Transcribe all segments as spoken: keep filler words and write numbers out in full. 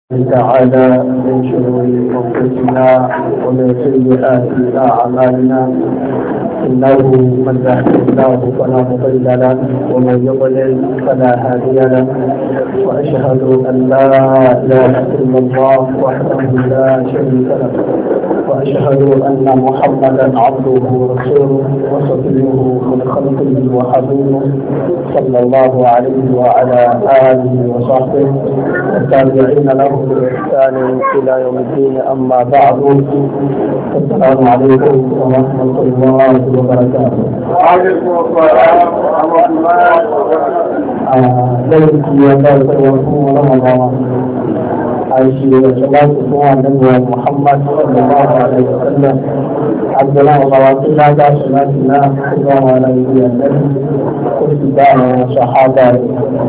تعالى من شرور انفسنا ومن سيئات اعمالنا انه من يهده الله فلا مضل له ومن يضلل فلا هادي له واشهد ان لا اله الا الله وحده لا شريك له واشهد ان محمدا عبده ورسوله وصفيه من خلقه وحبيبه صلى الله عليه وعلى اله وصحبه والتابعين له بإحسان إلى يوم الدين. أما بعد السلام عليكم ورحمة الله وبركاته. وعليكم السلام ورحمة الله وبركاته. ليس يدركم رمضان عايشين وصلاة على محمد صلى الله عليه وسلم عبد الله وصلاتنا داشناتنا الله عليه وسلم واتباع الصحابة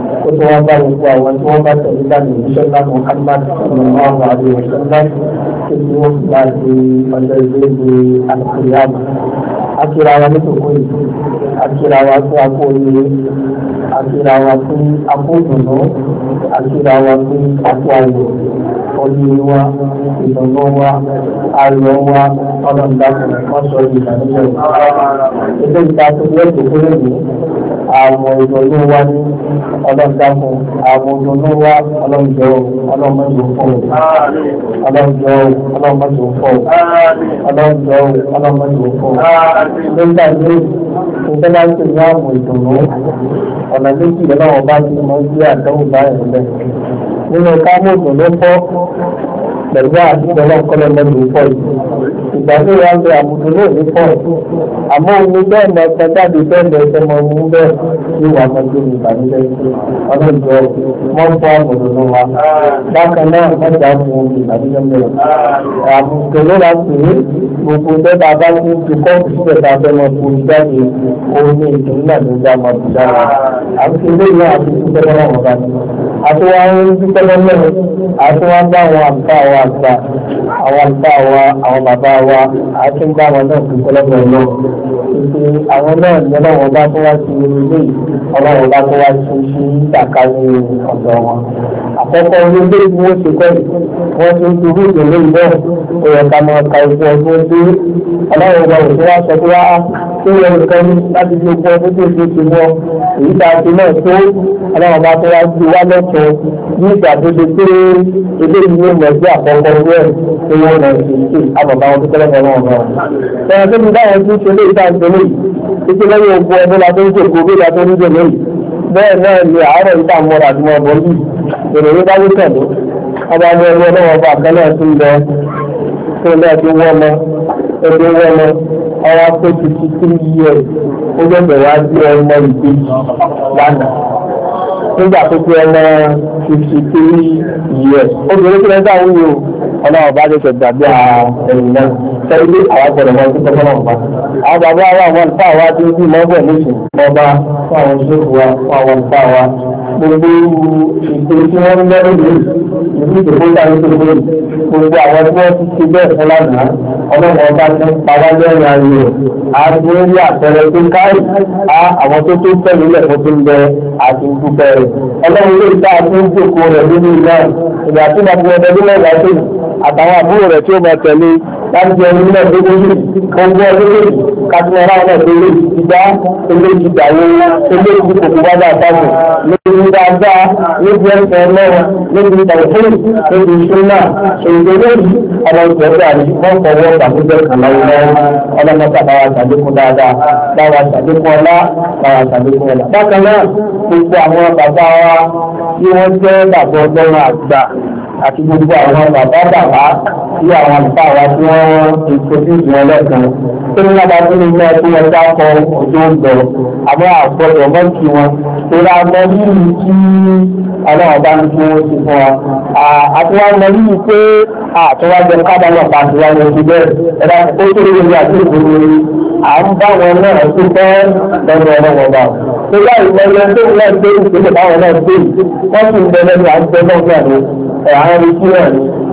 وتوابا وتوابا إلى سيدنا محمد صلى الله عليه وسلم في اليوم الذي فجر القيامة. akira wa ní tòkó yìí akira wa fún akóyè akira wa fún akódùnú akira wa fún akó ayò ọdún wa ìdùnnú wa ayọ̀ wa ọlọ́ndàkùn wọ́n sọ ìdánilẹ̀ ẹgbẹ́ ìta tó yẹ tòkó lẹ́yìn àwọn ìdùnnú wa ní ọlọ́ndàkùn àwọn ìdùnnú wa ọlọ́njọ́ ọlọ́mọdé fún ọlọ́njọ́ ọlọ́mọdé fún ọlọ́njọ́ ọlọ́mọdé fún nígbà tí ìjọba ń tẹ̀lé àwọn ìdùnnú ọ̀nà méjì lọ́wọ́ bá ti mọ sí àdánwò báyìí lẹ̀. nínú kámú ìdùnnú pọ̀ pẹ̀lú àtijọ́ náà kọ́lọ́ mọ́tò pọ̀ yìí. ìgbà tí wọ́n ń bẹ àmùdù náà ní pọ̀ àmọ́ omi bẹ́ẹ̀ mọ ẹ̀ka jáde bẹ́ẹ̀ lọ ẹ̀sẹ̀ mọ ohun bẹ́ẹ̀ ní wàá mọ́tò ní ìbànújẹ́ ọlọ́jọ́ mọ́ fọ́ àmùdù náà wa. bákan náà mọ́tò fún ìbànújẹ́ mẹ́rin. àmùdù náà wá pè é gbogbo ìjọba bá ní ti kọ́ọ̀tù síbẹ̀ tá a fẹ́ mọ fún ìjáde ohun ní ìdùnnú náà ló dá mọ́ ìjà wa. àti ilé ìlú àti ìdúpẹ́ náà wọ́n bá ní. àti wọ́n ń dúpẹ́ lọ́nà àti wọ́n bá àwọn àǹfà wa àgbà àwọn àǹfà wa àwọn bàbá wa àti ń bá wọn náà fi pẹlẹbẹ lọ. ìpè àwọn náà ní ọlọ́wọ́n bá tó wá sí ilé ọlọ́wọ́n bá tó wá sí sí ìtàkàwé ọ̀dọ́ wọn. àkọ́kọ́ ilé ilé tí wọ́n ṣe kọ́ wọ́n ti ń turú ìdílé ìbọ̀ òyìn ká máa ka ìfọ̀ ọdún dé ọlọ́wọ́n bá òṣèlú wa sọ pé wá tó yẹ nǹkan láti fi gbọ́ ọdún tó ṣe ti wọ́ èyí tá a ti náà tó ọlọ́wọ́n bá tó wá gbé wá lọ́tọ̀ ní ìgbà tó ṣe pé ilé ìlú mọ̀ sí àkọ́kọ́ rẹ̀ tó wọ́n lọ sí ìṣe àbàbà wọn tó tẹ́lẹ̀ fẹ́ wọn lọ. ẹ̀rọ tó ti dáhùn sí ṣe léyìí táà ń tẹ́lẹ̀ yìí títí lẹ́yìn ogun ọdún la tó ń ṣe ògbó la tó ń jẹ lẹ́yìn bẹ́ẹ̀ náà ni àárọ̀ yìí táà mọ́ra àti mọ́ bọ́ yìí èrò yìí dáwó tẹ̀lé ọba ní ẹgbẹ́ ọlọ́wọ́ bá àkẹ́lẹ́ tó ń lọ tó lẹ́ẹ̀ tó wọ́n lọ ẹgbẹ́ wọ́n lọ ọwọ́ tó ti ti three years ó gbẹ̀gbẹ̀ wá sí ọmọ ìgbé lánàá nígbà tó fi ọmọ fifty three years obìnrin tí wọ́n dá wúwo ọlọ́wọ́ bá tẹ̀sẹ̀ gbàgbé ẹ̀yìn náà sẹ́yìn àwọn gbọ́dọ̀ wọn tó tọ́kọ́ náà bá. àwọn bàbá wa àwọn ìfá wa ti ń bí mọ́gbọ̀n nísìn ọba fún àwọn ìṣòfò wa fún àwọn ìfá wa gbogbo ìpè tí wọ́n ń lẹ́rù yìí ìlú ìdìbò sáré tó gbé gbogbo àwọn tí wọ́n ti ti bẹ́ẹ̀ fún lánàá ọlọ́wọ́ ọba ti ń pa wá lẹ́rìn ayé rẹ̀ àti orí àpẹẹrẹ tó káì á àwọn tó tó tẹ̀lé lẹ́kọ̀ọ́ tó ń bẹ àti ìdúpẹ́ rẹ̀ ọlọ́run lè dá àti ń jókòó rẹ̀ nínú ìlà ìgbà tí wọ́n fi ọdún mẹ́wàá tó àtàwọn àbúrò rẹ̀ tí ó máa tẹ̀lé láti jẹ ẹni náà gbogbo yìí gbogbo ọdún yìí kásìmọ́ra náà tó lè ìgbà eléyìí ìgbàwó eléyìí kòkó bá dà sáàmù lórí dáadáa níbi ẹ̀sẹ̀ ọlọ́run níbi ìtàwọ̀fún níbi ìṣúná èdè lórí ọmọ ìgbẹ́sẹ̀ àti wọ́n fọwọ́ ìgbàgbọ́jẹ́ kan láyé lọ́wọ́ ọlọ́mọta bá wa ṣàlékún dáadáa bá wa ṣàlékún ọlá bá wa ṣàlékún ọlá. bákan náà gbogbo àwọn bàbá wa tí wọ́n jẹ́ bàbá ọlọ́run àgbà àti gbogbo àwọn bàbá bàbá tí àwọn àlùfáà wa tí wọ́n ti kojú ìjìnlẹ̀ lẹ́ẹ̀kan tó ní lábàá tó ní ilé ẹtí wọn dákọ ọjọ́ ìgbọ̀ àmọ́ àgbọ̀dọ̀ mọ́kì wọn tó rà mọ́ nínú tí ọlọ́run bá ń kí wọ́n ti fún wa. àtiwá mọ nínú pé àtiwájọ kábàámọ̀ pàṣẹ wa ní oṣù bẹ́ẹ̀ ẹ̀dá ó tó lè rí àti ìgbòho à ń bá wọn náà tó fẹ́ lọ́dọ̀ ọlọ́wọ́ bá wọn. tó bá ìgbẹ́lẹ́ tó ń lẹ́ẹ̀ gbé ìpínlẹ̀ báwọn náà gbé wọ́n sì ń bẹ lẹ́nu à ń bẹ náà ní àwọn ìṣú náà ní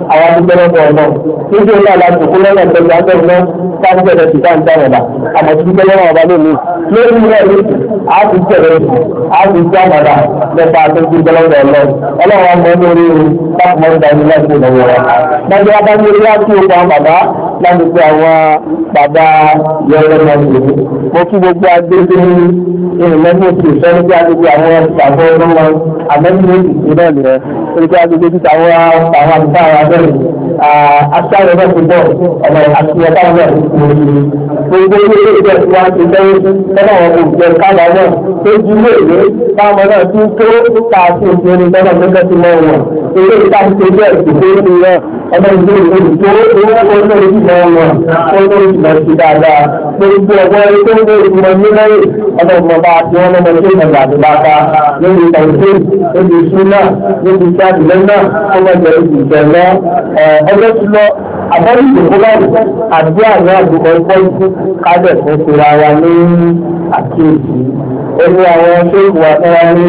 àwọn adúgbẹ́lẹ́gbọ̀ ọ̀nà níbi ìlú aláàtòkú lọ́nà ìgbẹ́gbẹ́ agbẹ́gbẹ́ sáńgbẹ̀rẹ̀ sí sáńgbà ọ̀dà àmọ́ tí gbẹ́gbẹ́ ọ̀dà lónìí lórí ilẹ̀ ní àti jẹ̀rẹ̀ àti jámàdà lẹ́pa àtẹ́jú gbẹ́lẹ́gbẹ̀ ọ̀nà ọlọ́run ọmọ lórí pápọ̀ ìdá ní láti ìlọ́wọ́ rẹ̀. Lọ́jọ́ bá ní orí láti ọgbà bàbá láti pe àwọn bàbá yọ̀ọ̀rọ̀ náà nìyí. Mo kí gbogbo agbègbè ìrìnlẹ́gbẹ̀ òsì sọ́ni bí agbègbè àwọn bàbá ọdún wọn àmẹ́bí ìpínlẹ̀ rẹ̀ orí bí agbègbè títà àwọn àwọn àbúkà àwọn abẹ́rẹ́ aṣáájú ọjọ́ ti bọ̀ ọ̀nà àti ọ̀tá ọ̀nà gbogbo ilé ìjọ tí wọ́n ti lẹ́yìn tọ́nà wọn kò jẹ káyà náà tó jí ilé ìwé táwọn náà ti tó káàkiri ìṣẹ́ni tọ́nà gẹ́gẹ́ ti mọ́ wọn ilé ìta ti ṣe bẹ́ẹ̀ sì pé ní rẹ̀ ọmọ ìlú ìwé tó owó lórí ìmọ̀ wọn ó lórí ìmọ̀ sí dáadáa gbogbo ọgbọ́n ẹni tó ń gbé ìmọ̀ ní lẹ́yìn ọmọ ìmọ̀ba àti wọn lọ́mọ tó ń gbà àti bàtà lórí ìtàwùsí lórí ìṣúná lórí iṣẹ́ àtìlẹ́yìn ọmọ ìjọ ìjẹ̀lọ́ ọjọ́ ti lọ àbọ̀lì ìdókòwò àti àwọn àdúgbò ìpọ́jú kájẹ̀ fún ìṣura wa ní àkíyèsí ẹni àwọn ṣéèkù àtàrà ní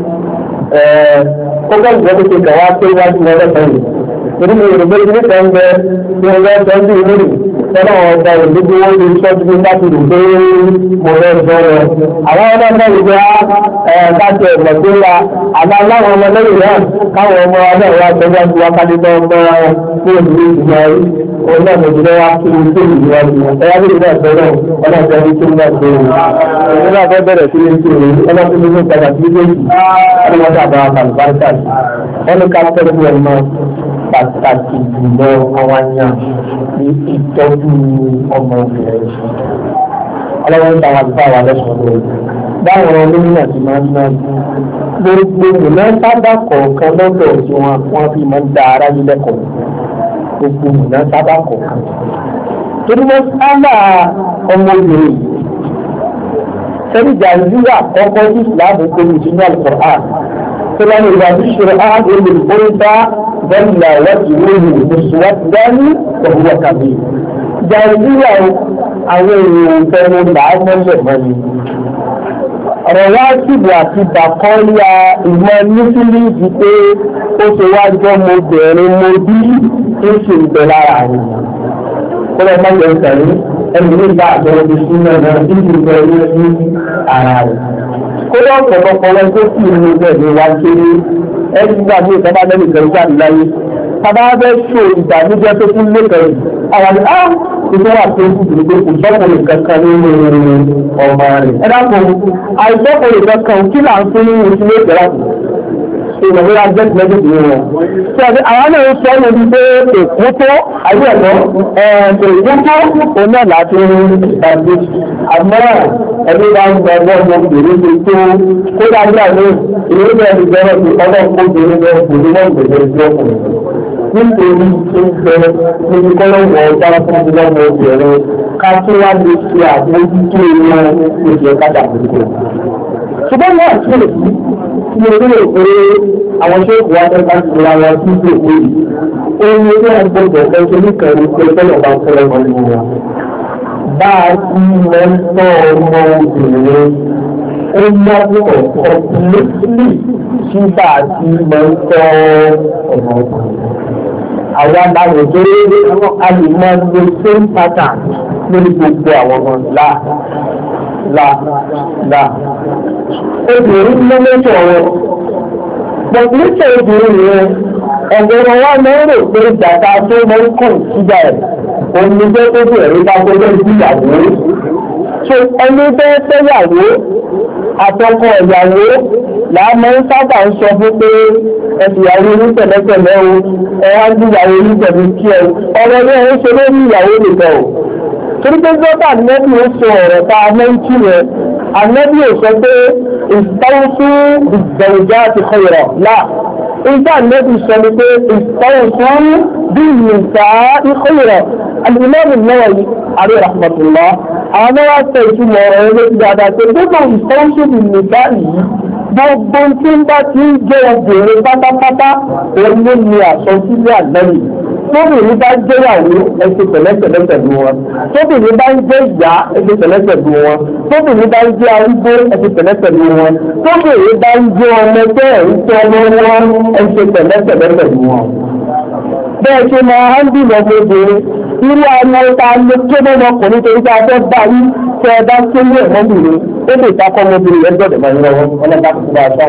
ọjọ́ ìjọba tó kẹ̀ wá pé wájú wọn lẹ́sẹ̀ yìí torí mi ò gbé ní kan bẹ ní ọjọ́ ìtọ́jú ìlú rẹ̀ tọ́lá wọn ọ̀gá ìlú bí wọ́n lè sọ́jú bí láti rò pé mo rẹ̀ jọ lọ. àwọn ọmọ náà lè gbé káàkiri ẹ̀gbọ́n tó ra àmọ́ láwọn ọmọ lẹ́yìn náà káwọn ọmọ ọdẹ wa tọ́jú àti wákàtí tó ń bọ́ fún ìlú ìgbà yìí òun náà mo jẹ́ wá kí n tó ìlú wa jù ẹ̀yà bí ìgbà tó náà ọlọ́ọ̀tẹ́ ní tó ń bá tó òun. òun náà fẹ́ bẹ̀rẹ̀ sí ní tó òun ọlọ́ọ̀tẹ́ ní tó ń padà sí méjì ọlọ́ọ̀tẹ́ àbá àbálùbáríkà wọn ní ká tẹ́lẹ̀ bí ọmọ pàtàkì jùlọ àwọn àyàn ní ìtọ́jú ọmọ obìnrin. ọlọ́wọ́n ń ta àwọn àlùfáà wa lẹ́sọ̀ọ́ lórí. báwọn onímọ̀ ti máa ń ná gbogbo ìmọ̀ sábà kọ̀ọ̀kan lọ́dọ̀ tí wọ́n wọ́n fi máa ń da ara yìí lẹ́kọ̀ọ́ gbogbo ìmọ̀ sábà kọ̀ọ̀kan. torí wọ́n sábà ọmọbìnrin sẹ́ríjà ìlúwà kọ́kọ́ sí ìsìláàmù pé ìjìnlẹ̀ Al-Qur'an tó lọ́nà ìgbàdúṣe ààrẹ olùkóńtà bẹ́ẹ̀ni wajhuhu muswaddan wa huwa kadhib. jàìlúwà àwọn èèyàn ìfẹ́nu làámọ́lẹ̀ mọ́ni. ọ̀rọ̀ wá síbò àti bàkọ́lá ìmọ̀ nífìlì di pé ó ṣe wá jọ mo bẹ̀rẹ̀ mo bí ó ṣe ìbẹ̀ lára rẹ̀. ó lọ mọ́ ìyẹn sẹ́yìn ẹni ní ìgbà àbẹ̀rẹ̀ ti sí náà náà ní ìbẹ̀ ní ara rẹ̀. kódà ọ̀pọ̀lọpọ̀ wọn tó kì í ní ibẹ̀ ní wá kéré ẹni gbà ní ìjọba lẹ́nu ìjọba jáde láyé. bàbá fẹ́ ṣe ìdánilẹ́jọ́ tó tún lé kẹrin àwọn àti á ìlú wà tó kù tó kù sọ́kùnrin kankan nínú ọmọ rẹ̀. ẹ dákun àìsọ́kùnrin kankan kí là ń fún nínú ìṣúlẹ̀ ìjọba kù. ìrọ̀lẹ́ wa jẹ́ ìlẹ́jọ́ ìlú wọn. ṣé àwọn náà ń sọ ọ́ níbi pé èkó tó àbí ẹ̀kọ́ èkó tó òun náà láti ìdàgbé. àmọ́ ẹni bá ń gbọ́ ọgbọ́n ọmọbìnrin ti tó kó dájú àná ìlú bẹ́ẹ̀ ti bẹ̀rẹ̀ sí ọlọ́pàá obìnrin bẹ́ẹ̀ kò ní wọ́n gbẹ̀gbẹ̀ sí ọkùnrin. nítorí tó ń bẹ níbi kọ́lọ́wọ́ ọjà fún ìlọ́mọ obìnrin ká tó wá lè ṣe àbójútó wọn lóṣù kájà àbójútó. ṣùgbọ́n náà ṣe lè fi ní orílẹ̀ èdè àwọn ṣé ìwà ẹ̀ka ti ra wọn sí ìlú èkó yìí. ó ní ilé ẹgbẹ́ ẹ̀ṣẹ́ níkẹrin pé tẹ́lẹ̀ bá fẹ́ ọmọ nínú wọn. bá a ti mọ́ ń tọ́ ọmọ obìnrin ó yàtọ̀ ọ̀pọ̀lọpọ̀ sí bá a ti mọ́ ń tọ́ ọmọ obìnrin. àwọn adáwọ̀ tó a lè mọ lo same pattern lórí gbogbo àwọn ọmọ là là là. obìnrin ló lẹ́tọ̀ wọn pọ̀pùlẹ́tọ̀ obìnrin yẹn ọ̀gọ̀rọ̀ wa máa ń rò pé ìjàta tó máa ń kàn síjà ẹ̀ òun ni jẹ́ tó bẹ̀rẹ̀ bá tó bẹ́ẹ̀ sí ìyàwó. so ẹni bẹ́ẹ̀ fẹ́yàwó àtọkọ ìyàwó làá máa ń sábà ń sọ fún pé ẹ̀sìyàwó ní pẹ̀lẹ́pẹ̀lẹ́ o ẹ̀wá ń ìyàwó ní pẹ̀lú kí ẹ ọ̀rọ̀ ní ẹ̀ ń ṣe lórí ìyàwó nìkan o. torí pé gbọ́dọ̀ ànẹ́bí ó sọ ọ̀rọ̀ tá a mọ́ ń kí rẹ̀ ànẹ́bí ò sọ pé ìtọ́wọ́sú ìgbẹ̀rùjá ti kọ̀yọ̀rọ̀ láà. ìjà ànẹ́bí sọ ni pé ìtọ́wọ́sú bí ìyìnsá ìkọ̀yọ̀rọ̀ al-Imam an-Nawawi alayhi rahmatullah àwọn mẹ́wàá sọ ìtumọ̀ ọ̀rọ̀ ẹgbẹ́ ti dáadáa pé gbogbo ìtọ́wọ́sú bí ìyìnsá yìí gbogbo tí ń bá ti ń jẹ́ obìnrin pátápátá òun ló ní àsọsílẹ̀ àgbẹ̀rì. tóbìnrin bá jẹ́yàwó ẹsẹ̀ pẹ̀lẹ́pẹ̀lẹ́ pẹ̀lú wọn, tóbìnrin bá ń jẹ́ ìyá ẹsẹ̀ pẹ̀lẹ́ pẹ̀lú wọn, tóbìnrin bá ń jẹ́ arúgbó ẹsẹ̀ pẹ̀lẹ́ pẹ̀lú wọn, tóbìnrin bá ń jẹ́ ọmọ ẹgbẹ́ ẹ̀ńtọ́ ọmọ wọn ẹsẹ̀ pẹ̀lẹ́pẹ̀lẹ́ pẹ̀lú wọn. bẹ́ẹ̀ ṣe máa ń bímọ obìnrin irú àwọn ta ló tó mọ́ ọkùnrin torí pé a fẹ́ bá yí tẹ ẹ bá tó ní ẹ̀mọ́bìnrin ó lè takọ́ ọmọbìnrin yẹn gbọ́dọ̀ máa ń lọ́wọ́ ọlọ́dà tó bá a sọ.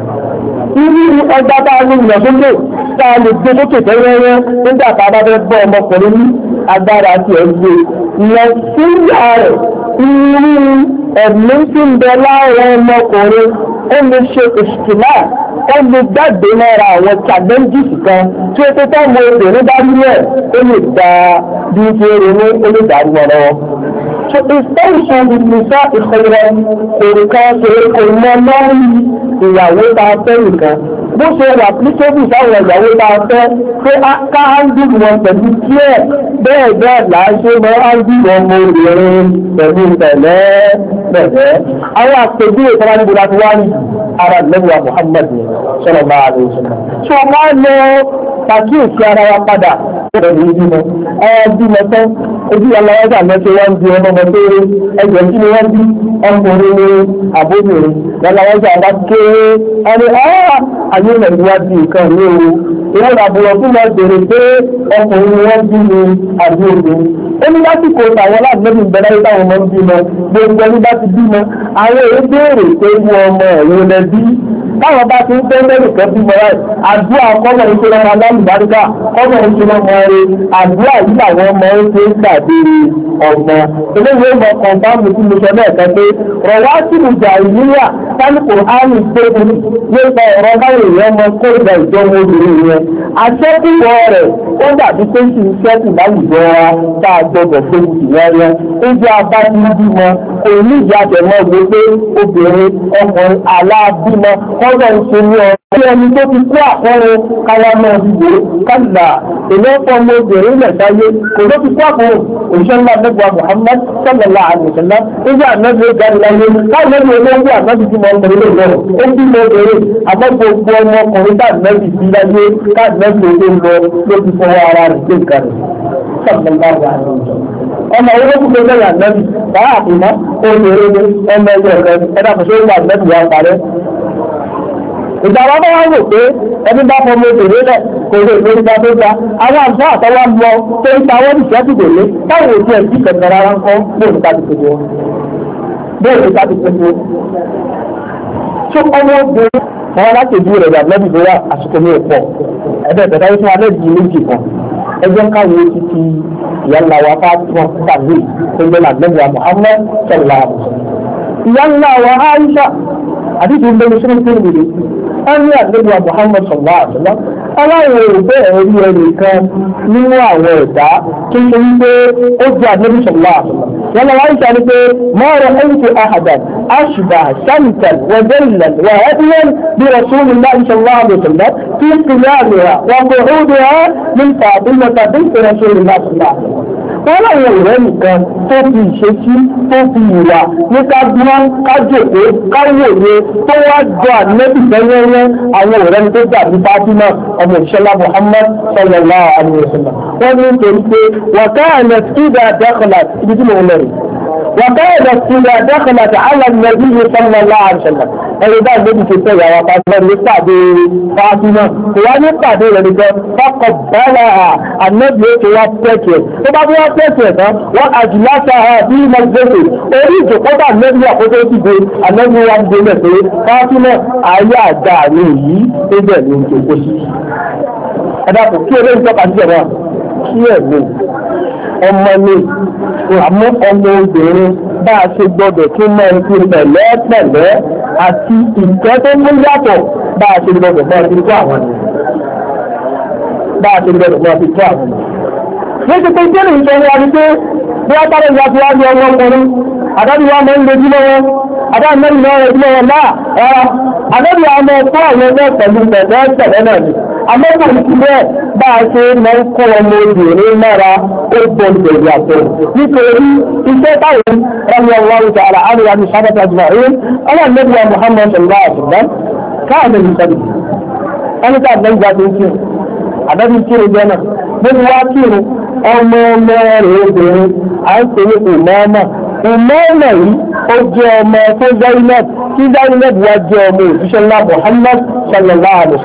irú ọgbà tá a lè yàn sókè tá a lè gbé sókè tẹ́wẹ́rẹ́ nígbà tá a bá fẹ́ bọ́ ọmọkùnrin ní agbára àti ẹ̀gbẹ́ ìyẹn sí ìyá rẹ̀ irú ẹ̀mí tí ń bẹ láàrin ọmọkùnrin ó lè ṣe ìṣìkìlá ó lè gbàgbé mọ́ra àwọn challenges kan tí ó tó tọ́mọ obìnrin bá rí ẹ̀ ó lè gba bí ó ṣe ronú ó lè dàrú wọn lọ́wọ́. so extension with nisa ìkọlẹ̀ òrùka ṣe kò mọ lọ́rùn ìyàwó tá a fẹ́ nìkan bó ṣe wà pílíṣẹ́bù sáwọn ìyàwó tá a fẹ́ pé ká áńdù wọn pẹ̀lú díẹ̀ bẹ́ẹ̀ bẹ́ẹ̀ láṣẹ mọ́ áńdù wọn mọ obìnrin pẹ̀lú pẹ̀lẹ́ pẹ̀lẹ́ àwọn àpèjú ìtara níbo láti wá ní ara lẹ́wà Muhammad sallallahu alaihi wasallam. tí wọ́n máa lọ pàkíyèsí ara wa padà lọ́dọ̀ ní bímọ ẹ bímọ tán ojú aláwọ́dà mẹ́tẹ́ wọ́n ń di ọmọ ọmọ tó rí ẹgbẹ́ tí ni wọ́n bí ọkùnrin ní àbóbìnrin aláwọ́dà bá kéré ẹni ọ́ọ́ ayé nàìjíríà di nǹkan ní o ìwé àbúrò fún wọn bèrè pé ọkùnrin ni wọ́n bí ní àbí obìnrin ó ní lásìkò tàwọn aláàbẹ̀bí ìbẹ̀rẹ̀ ayé táwọn ọmọ ń bímọ gbogbo ẹni bá ti bímọ àwọn èyí béèrè pé wọ́n ọmọ ẹ̀rọ lẹ́bí táwọn bá ti ń fẹ́ lẹ́rù kan bí mọ́ láì àdúrà kọ́mọ̀ ń ṣe lọ́mọ aláàlùbáríkà kọ́mọ̀ ń ṣe lọ́mọ rẹ àdúrà yìí làwọn ọmọ ń ṣe ń gbàdére ọ̀gbọ́n eléyìí ó mọ kọ̀ǹfàmù tí mo sọ lẹ́ẹ̀kan pé rọ̀wá sí ìjà ìníyà sálùkù áàlù gbógun nípa ọ̀rọ̀ báwo èèyàn mọ kó ìgbà ìjọba obìnrin yẹn àṣẹ́kùwọ̀ rẹ̀ ó dàbí pé kì í ṣẹ́kù láwùjọ wa tá a gbọdọ̀ pé ìyẹn yẹn ó jẹ́ abájú bímọ kò ní ìyá àtẹ̀mọ́ gbogbo obìnrin ọkùnrin aláàbímọ kọ́dọ̀ ń ṣe ní ọ̀rọ̀ ẹni tó ti kú àkọ́rọ̀ kálámọ́ ìgbò kálà èlé ọmọ obìnrin lẹ́sáyé kò ló ti kú àkọ́rọ̀ òṣìṣẹ́ ńlá mẹ́gbàá Muhammad sallallahu alaihi wasallam nígbà ànábì ìjáde láyé káwọn ẹni olóńgbò ànábì tí mo ń tẹ̀lé lọ́rọ̀ ó bí mo bèrè àmọ́ gbogbo ọmọkùnrin tá ànábì sí láyé ká ànábì olóń lọ ló ti fọwọ́ ara rẹ̀ gbé nǹkan rẹ̀ sallallahu alaihi wasallam ọmọ olókùn tó lẹ́yìn ànábì báyà àpìmọ́ obìnrin ni ọmọ ẹgbẹ́ rẹ̀ ẹ̀dá kò ṣe é gbà ànábì wà parẹ́ ìjọba bá wọ́n rò pé ẹni bá fọmọ obìnrin rẹ̀ kò lè lórí bá tó ga àwọn àǹfà àtọwà lọ tó ń ta wọ́n ìṣẹ́ ti dèlé táwọn òkú ẹ̀ sí kẹ̀kẹ́ rárá ń kọ́ bóòlù ká ti pèsè wọn bóòlù ká ti pèsè wọn. tó ọmọ obìnrin wọn láti ju rẹ̀ lẹ́bi tó wà àsìkò ní ọ̀pọ̀ ẹ̀bẹ̀ tẹ̀ka yìí fún alẹ́ di méjì kan ẹgbẹ́ káwé títí ìyáńlá wa Fatima tàbí ẹgbẹ́ làgbẹ́gbẹ́ Muhammad sallallahu alaihi wasallam ìyáńlá wa Aisha àdìsí ń bẹ́ẹ̀ sínú fún ìrìn ẹni àgbẹ̀gbẹ̀ Muhammad sallallahu alaihi wasallam aláwọ̀ òbẹ́ ẹ̀rí ẹ̀rí kan nínú àwọn ẹ̀dá tó ṣe wípé ó jẹ́ àgbẹ̀gbẹ̀ sallallahu alaihi wasallam wọn lọ́wọ́ ìṣà ni pé mọ́rọ̀ ẹ̀ńtì ahadan ashba shamtan wa jallan wa hadiyan bí Rasulillah sallallahu alaihi wasallam fi qiyamiha wa qu'udiha min Fatimata bint Rasulillah sallallahu alaihi wasallam wọ́n láwọn ìrẹ́ nìkan tó fi ìṣesí tó fi ìwà ní ká dúró ká jòkó ká wòye tó wá jọ ànẹ́bì tẹ́yẹ́yẹ́ àwọn ìrẹ́ tó gbà ní Fátímà ọmọ ìṣẹ́lá Muhammad sallallahu alaihi wasallam wọ́n ní nítorí pé وكانت إذا دخلت ibi tí mo lọ rè وكانت إذا دخلت على النبي صلى الله عليه وسلم ẹ̀rọ bá ìgbébì ṣe tẹ́ ìyàwó Fátímà ní pàdé Fátímà kò wá ní pàdé rẹ̀ nìkan fọ́kọ̀ bọ́lá ànẹ́bì ó ti wá pẹ́kẹ̀ tó bá bí wọ́n pẹ́kẹ̀ tán wọ́n àjùláta bí mọ́gbẹ́sẹ̀ orí ìjòkóta ànẹ́bì àkókò ti gbé ànẹ́bì wa gbé lẹ̀ pé Fátímà ayé àgbà ní èyí tó bẹ̀ ní ìjòkó sí. ẹ̀dàpọ̀ kí eré ìjọba ti jẹ̀ kí ẹ̀ lò ọmọ ní àmọ́ ọmọ obìnrin bá a ṣe gbọdọ̀ tún mọ́ ẹkú pẹ̀lẹ́pẹ̀lẹ́ àti ìtẹ́ tó mú yàtọ̀ bá a ṣe gbọdọ̀ mọ́ ẹkú tó àwọn ni bá a ṣe gbọdọ̀ mọ́ ẹkú tó àwọn ni. ní ti pé jẹ́rì ìṣẹ́ni wa ni pé bí wọ́n tọ́lẹ̀ ìyá tí wọ́n ní ọmọ ọkùnrin àdábì wa máa ń lè jímọ̀ wọn àdábì mẹ́rin náà rẹ̀ jímọ̀ wọn náà ẹ̀rọ àdábì wa máa kọ́ àwọn ẹgbẹ́ pẹ̀lú pẹ̀lẹ́pẹ̀lẹ́ náà ni àmọ́kò ìpínlẹ̀ bá a ṣe máa ń kọ́ ọmọ obìnrin mọ́ra ó gbọ́dọ̀ yàtọ̀ nítorí iṣẹ́ táwọn ẹni ọlọ́run ti àlà àríwá ní sábàtà àjùmáyé ọlọ́ọ̀lẹ́bíwá Muhammad sallallahu alaihi wasallam káàmì ìṣẹ́bí ẹni tí àgbẹ̀ ìgbà tó ń kírun àbẹ́bí kírun jẹ́ náà gbogbo wá kírun ọmọ ọmọ rẹ̀ obìnrin à ń pè ní ìmọ̀ọ́mọ̀ ìmọ̀ọ́mọ̀ yìí ó jẹ́ ọmọ tó Zainab tí Zainab wá jẹ́ ọmọ òṣìṣẹ́ ńlá Muhammad sallallahu alaihi wasallam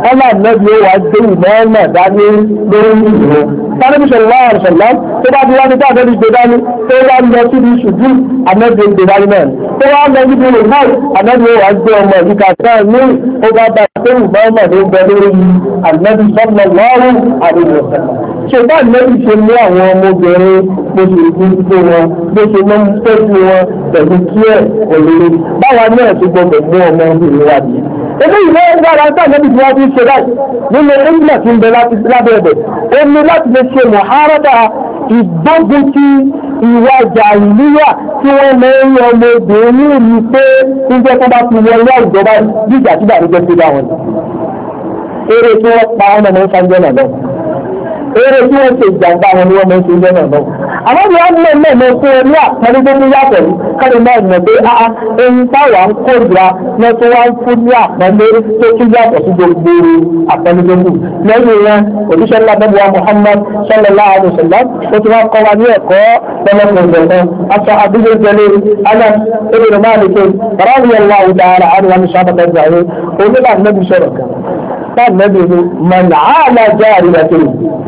ọlá nẹ́bí ó wà gbé ìmọ̀ọ́mọ̀ dání lórí ìrọ̀ tánàbí sallallahu alaihi wasallam tó bá ti wá ní tánàbí gbé dání tó wá lọ síbi ṣùgbú ànẹ́bí gbé dání náà tó wá lọ síbi remote ànẹ́bí ó wà gbé ọmọ ìdíkà náà ní ó bá bá tó ìmọ̀ọ́mọ̀ ló gbẹ lórí ànẹ́bí sallallahu alaihi wasallam ṣùgbọ́n ànẹ́bí ṣe ní àwọn ọmọbìnrin bó ṣe ìgbésí wọn bó ṣe mọ́ tẹ́jú wọn pẹ̀lú kí ẹ̀ òlèrè báwa náà ti gbọdọ̀ mú ọmọ obìnrin wa bí. Ebi ìwé ẹgbàra tí àjẹ́bí tí wọ́n fi ṣe láì nínú ìgbìmọ̀ tí ń bẹ lábẹ́ ẹ̀bẹ̀. Ó ní láti lè ṣe mọ̀hárọ́dà ìgbógun ti ìwà jàìlíyà tí wọ́n mọ ẹ̀yìn ọmọ obìnrin ní ìlú pé ń jẹ́ tó bá fi wọlé àwùjọ báyìí bí ìgbà tí bàbá jẹ́ sí bá wọn. Eré tí wọ́n pa ọmọ ọmọ ìfàjẹ́ náà lọ. Eré tí wọ́n ṣe ìjàmbá wọn ni wọ́n mọ ìṣẹ́jẹ́ náà lọ. Àwọn ìwà ń lọ mọ̀ fún ẹ ní àpẹẹrẹ tó ní yàtọ̀ yìí kárí náà mọ̀ pé áá ẹni táwà ń kó ìgbà náà tó wá ń fún ní àpẹẹrẹ tó tún yàtọ̀ sí gbogbo àpẹẹrẹ tó kù. Lẹ́yìn yẹn òjíṣẹ́ ńlá bẹ́ẹ̀ wa Muhammad sallallahu alaihi wasallam ó ti wá kọ́ wa ní ẹ̀kọ́ lọ́lọ́pọ̀ aṣọ àdúgbò jẹlé alẹ́ ebèrè máa lè ké bàbáwí ẹ̀lá ọ̀dà ara àríwá ní sábà tẹ̀sí àyè onígbà nẹ́bí sọ̀rọ̀ kan táà nẹ́bí ni mọ̀nà àlà jẹ́ àríwá tó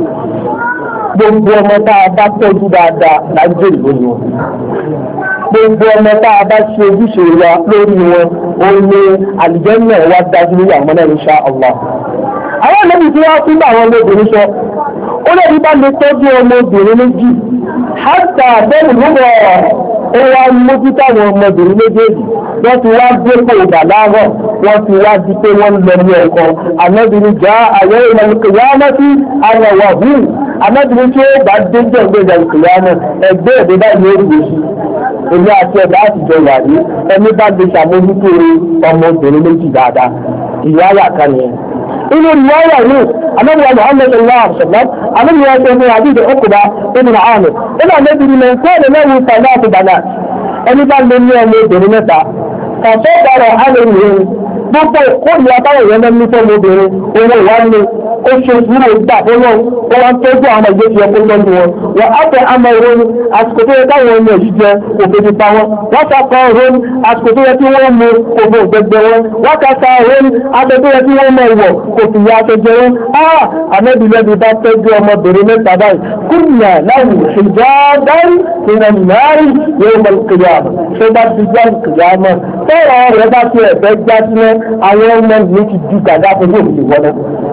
gbogbo ọmọ tá a bá tọ́jú dáadáa lájẹ́ ìlú wọn gbogbo ọmọ tá a bá ṣe ojúṣe wa lórí wọn ó ní àlùjànnà wa dájú lórí àwọn náà insha Allah. Àwọn ọmọdé tí wọ́n tún bá àwọn ọmọbìnrin sọ ó lè rí bá lè tọ́jú ọmọbìnrin méjì hátà bẹ́ẹ̀ lúbọ̀ ó wá mójútó àwọn ọmọbìnrin méjèèjì wọ́n ti wá dépò ìbàlágọ̀ wọ́n ti wá di pé wọ́n lọ ní ẹ̀kọ́ àmọ́bìnrin já àyẹ́ ìlànà kìyàmọ́ sí àyẹ̀wò hù àmọ́bìnrin tí ó bá dé jẹ́ ìgbéjà ìkìyàmọ́ ẹgbẹ́ ẹ̀dẹ́ báyìí ó rí sí èmi àti ẹ̀dá àtijọ́ wà rí ẹni bá lè ṣàmójútó ọmọbìnrin méjì dáadáa ìyáyà kan yẹn. Inú ìwáyà yìí, anábìyà Muhammad sallallahu alaihi wasallam, anábìyà ṣe fún àdíjẹ ọkùnbá ibn Amir. Inú àmẹ́bìnrin lè kọ́ ẹ̀lẹ́ lẹ́wọ̀n ìpàdé àti bàdà. Ẹni bá lè ní ọmọ obìnrin mẹ́ta. Kàṣọ́ bàrọ̀ alẹ́rìn gbogbo ìkórìí àtàwọn èèyàn lẹ́nu fún ọmọbìnrin owó ìwádìí ó ṣe ìwúrò ìgbà fọ́lọ́ ó wá ń tọ́jú àwọn ìgbé ti ẹkùn lọ́dún wọn wọ́n á tẹ àmọ́ ìrònú àsìkò tó yẹ káwọn ọmọ èyí jẹ òfin pa wọn wọ́n sàkọ ìrònú àsìkò tó yẹ kí wọ́n mú òfin ògbẹgbẹ wọn wọ́n kàkà ìrònú aṣọ tó yẹ kí wọ́n mọ ìwọ̀ òfin ìyá aṣọ jẹ wọn á àmẹ́bìlẹ́bì bá tọ́jú ọmọbìnrin mẹ́ta báyìí kúnyà láwù ìjọdán ìrìnàmìnárì yóò mọ kìyàmù tó bá ti já kìyàmù tọ́rọ rẹ̀ bá ti ẹ̀fẹ́ já sílẹ̀ àwọn ọmọ ìlú ti di gàdá fún yóò fi wọ́n náà.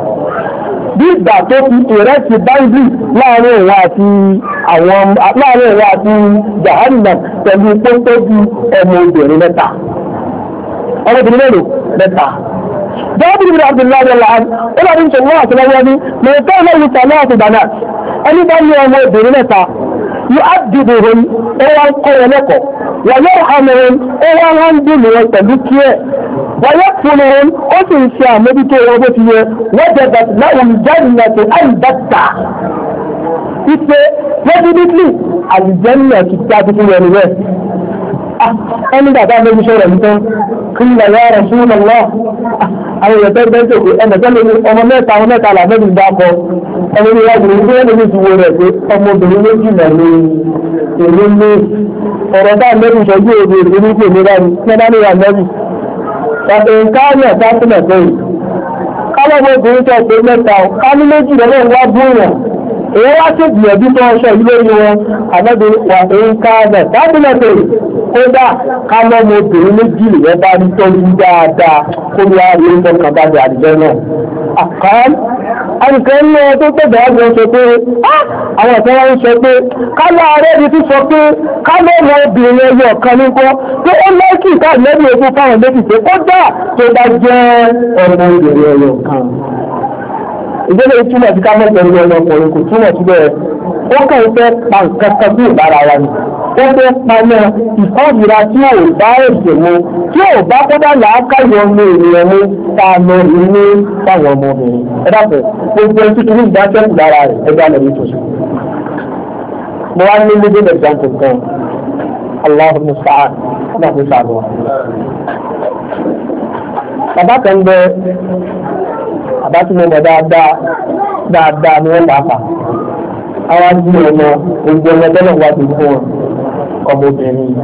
Bí ìgbà tó fi ìrẹsì báńgì láàrin ìwọ̀n àti àwọn láàrin ìwọ̀n àti Jahannam pẹ̀lú pọ́ńtọ́jú ọmọ obìnrin mẹ́ta. Ọmọbìnrin mélòó mẹ́ta. Jábìrì bin Abdullahi Al-An, ó lọ ní ṣòwò àti lọ́wọ́ ní mẹ́ta lẹ́yìn tàlẹ́ àti bànà. Ẹni bá ní ọmọ obìnrin mẹ́ta, yóò á dìbò wọn, ó wá ń kọ́ wọn lẹ́kọ̀ọ́. Wọ́n yóò hàmì wọn, ó wá wá ń dùn wọn pẹ̀lú kí ẹ̀. Wọ́yẹ́ fún wọn, ó sì ń ṣe àmójútó wọn bó ti yẹ, wọ́n jẹba láwọn ìjẹ́nìyàn tó àìbẹ́ta. Ipe, definitely, àìjẹ́nìyàn ti dájú fún wọn rẹ̀. Ẹni bàbá méjì sọ̀rọ̀ nìkan, kí ni ìyá rẹ̀ fún ọmọ náà? Àwọn èèyàn tẹ́gbẹ́ ń tèkè, ẹnìkan lè ní ọmọ mẹ́ta, ọmọ mẹ́ta làbẹ́bí dákọ. Ẹni ní wájú ní bí ẹni ti wo rẹ̀ pé ọmọbìnrin méjì nà ní èmi ní ọ̀rọ̀ bá mẹ́bí sọ́jú òde èdè ní pè ní báyìí, ní bá ní ìyá mẹ́bí. Ẹ̀ǹkáàrí àtàkùnlẹ̀ pẹ̀lú. Kálọ́gbọ́ obìnrin tẹ́ pé mẹ́ta ọ̀, ká ní méjì lọ́wọ́ wá búrùn. Èyí wá sí ìgbìyànjú tó ọṣọ ilé wọn, àmọ́bí wà ẹ̀ǹkáàrí àtàkùnlẹ̀ pẹ̀lú. Kódà kálọ́gbọ́ obìnrin méjì rẹ̀ bá ní tọ́jú dáadáa kó ní àárín ìfọkàn bá di àdìjọ náà. Àkàn, àìkẹ́ ní ọ tó tẹ̀bẹ̀ àgbọn sọ pé, àwọn ọ̀sán wọn sọ pé, kálọ́ ààrẹ ni tún sọ pé, kálọ́gbọ́ obìnrin ẹyọ kan ní kọ́, pé ó lẹ́kì káà lẹ́bí ogun fáwọn méjì pé kódà tó bá jẹ́ ọmọ obìnrin ẹyọ kan. Ìjọba ìtumọ̀ sí kámọ́ pẹ̀lú ọmọkùnrin kò túmọ̀ sí bẹ́ẹ̀. Ó kàn fẹ́ pa nǹkan kan bí ìbára wa ni. Ó fẹ́ paná ìkọ́jìra tí ò bá ẹ̀sẹ̀ mu, tí ò bá kódà làákàyọ̀ ọmọ ènìyàn mú ta lọ ilé fáwọn ọmọbìnrin. Ẹ dàpọ̀, gbogbo ẹtí kìíní ìdájẹ́kù lára rẹ̀ ẹgbẹ́ àlẹ́ nítòsí. Mo wá ní lédè example kan. Allahu musta'an. Ọba kò sàbọ̀. Bàbá kan bẹ bàbá tí mo mọ̀ dáadáa dáadáa ni wọ́n bá fà. Àwọn àti ọmọ gbogbo ọmọ tẹ́lẹ̀ wá ti fún wọn ọmọbìnrin.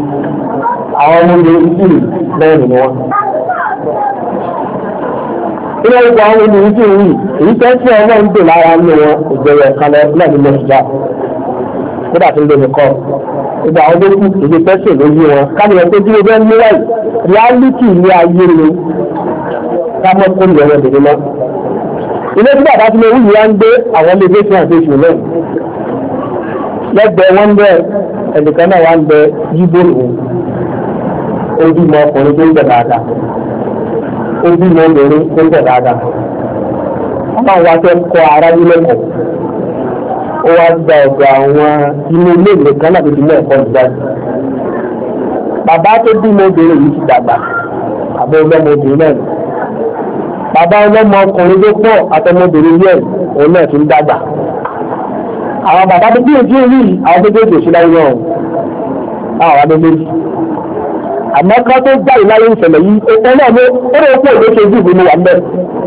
Àwọn ọmọbìnrin sì mẹ́rin ni wọ́n. ilé ìgbà àwọn ènìyàn tí ń rí èyí tẹ́ sí ọmọ ń dè lára ní wọn ìgbẹ̀rẹ̀ kan lọ náà nílé ìjà kódà tó ń lè kọ́ ìgbà àwọn tó kù èdè tẹ́sí lójú wọn káàdìyàn tó dúró bẹ́ẹ̀ ní wáyé reality ní ayé ni ká mọ́ kó lè wọn dèrè mọ́. ilé tí bàbá tí mo wù wá ń gbé àwọn ilé gbé fún àdéhùn náà lẹ́gbẹ̀ẹ́ wọn bẹ́ẹ̀ ẹnìkan náà wá ń bẹ yíbó òun ó bímọ ọkùnrin tó ń bẹ̀ dáadáa ó bímọ obìnrin tó ń bẹ̀ dáadáa wọ́n wá fẹ́ kọ́ ara yín lẹ́kọ̀ọ́ ó wá gba ọ̀dọ̀ àwọn inú ilé ìwé kan náà tó ti mú ẹ̀kọ́ ìjáde bàbá tó bímọ obìnrin yìí ti dàgbà àbọ̀ ọlọ́mọ obìnrin náà bàbá ọlọ́mọ ọkùnrin tó pọ̀ àtọmọbìnrin yẹn òun náà ti ń dàgbà àwọn bàbá tó bí ojú rí àwọn tó gbèsè sí láyé náà àwọn adébẹ́jì àmọ́ ká tó gbà ìláyé ìṣẹ̀lẹ̀ yìí ó náà ló ó lè pọ̀ lóṣè ojú ìbínú wà mẹ́.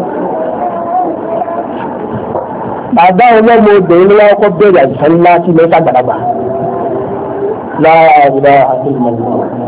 bàbá ọlọ́mọ obìnrin ló wá kọ́ bẹ̀rẹ̀ àìsàn ńlá sí mẹ́fà gbàdàgbà lára àgbà àti ìmọ̀lẹ́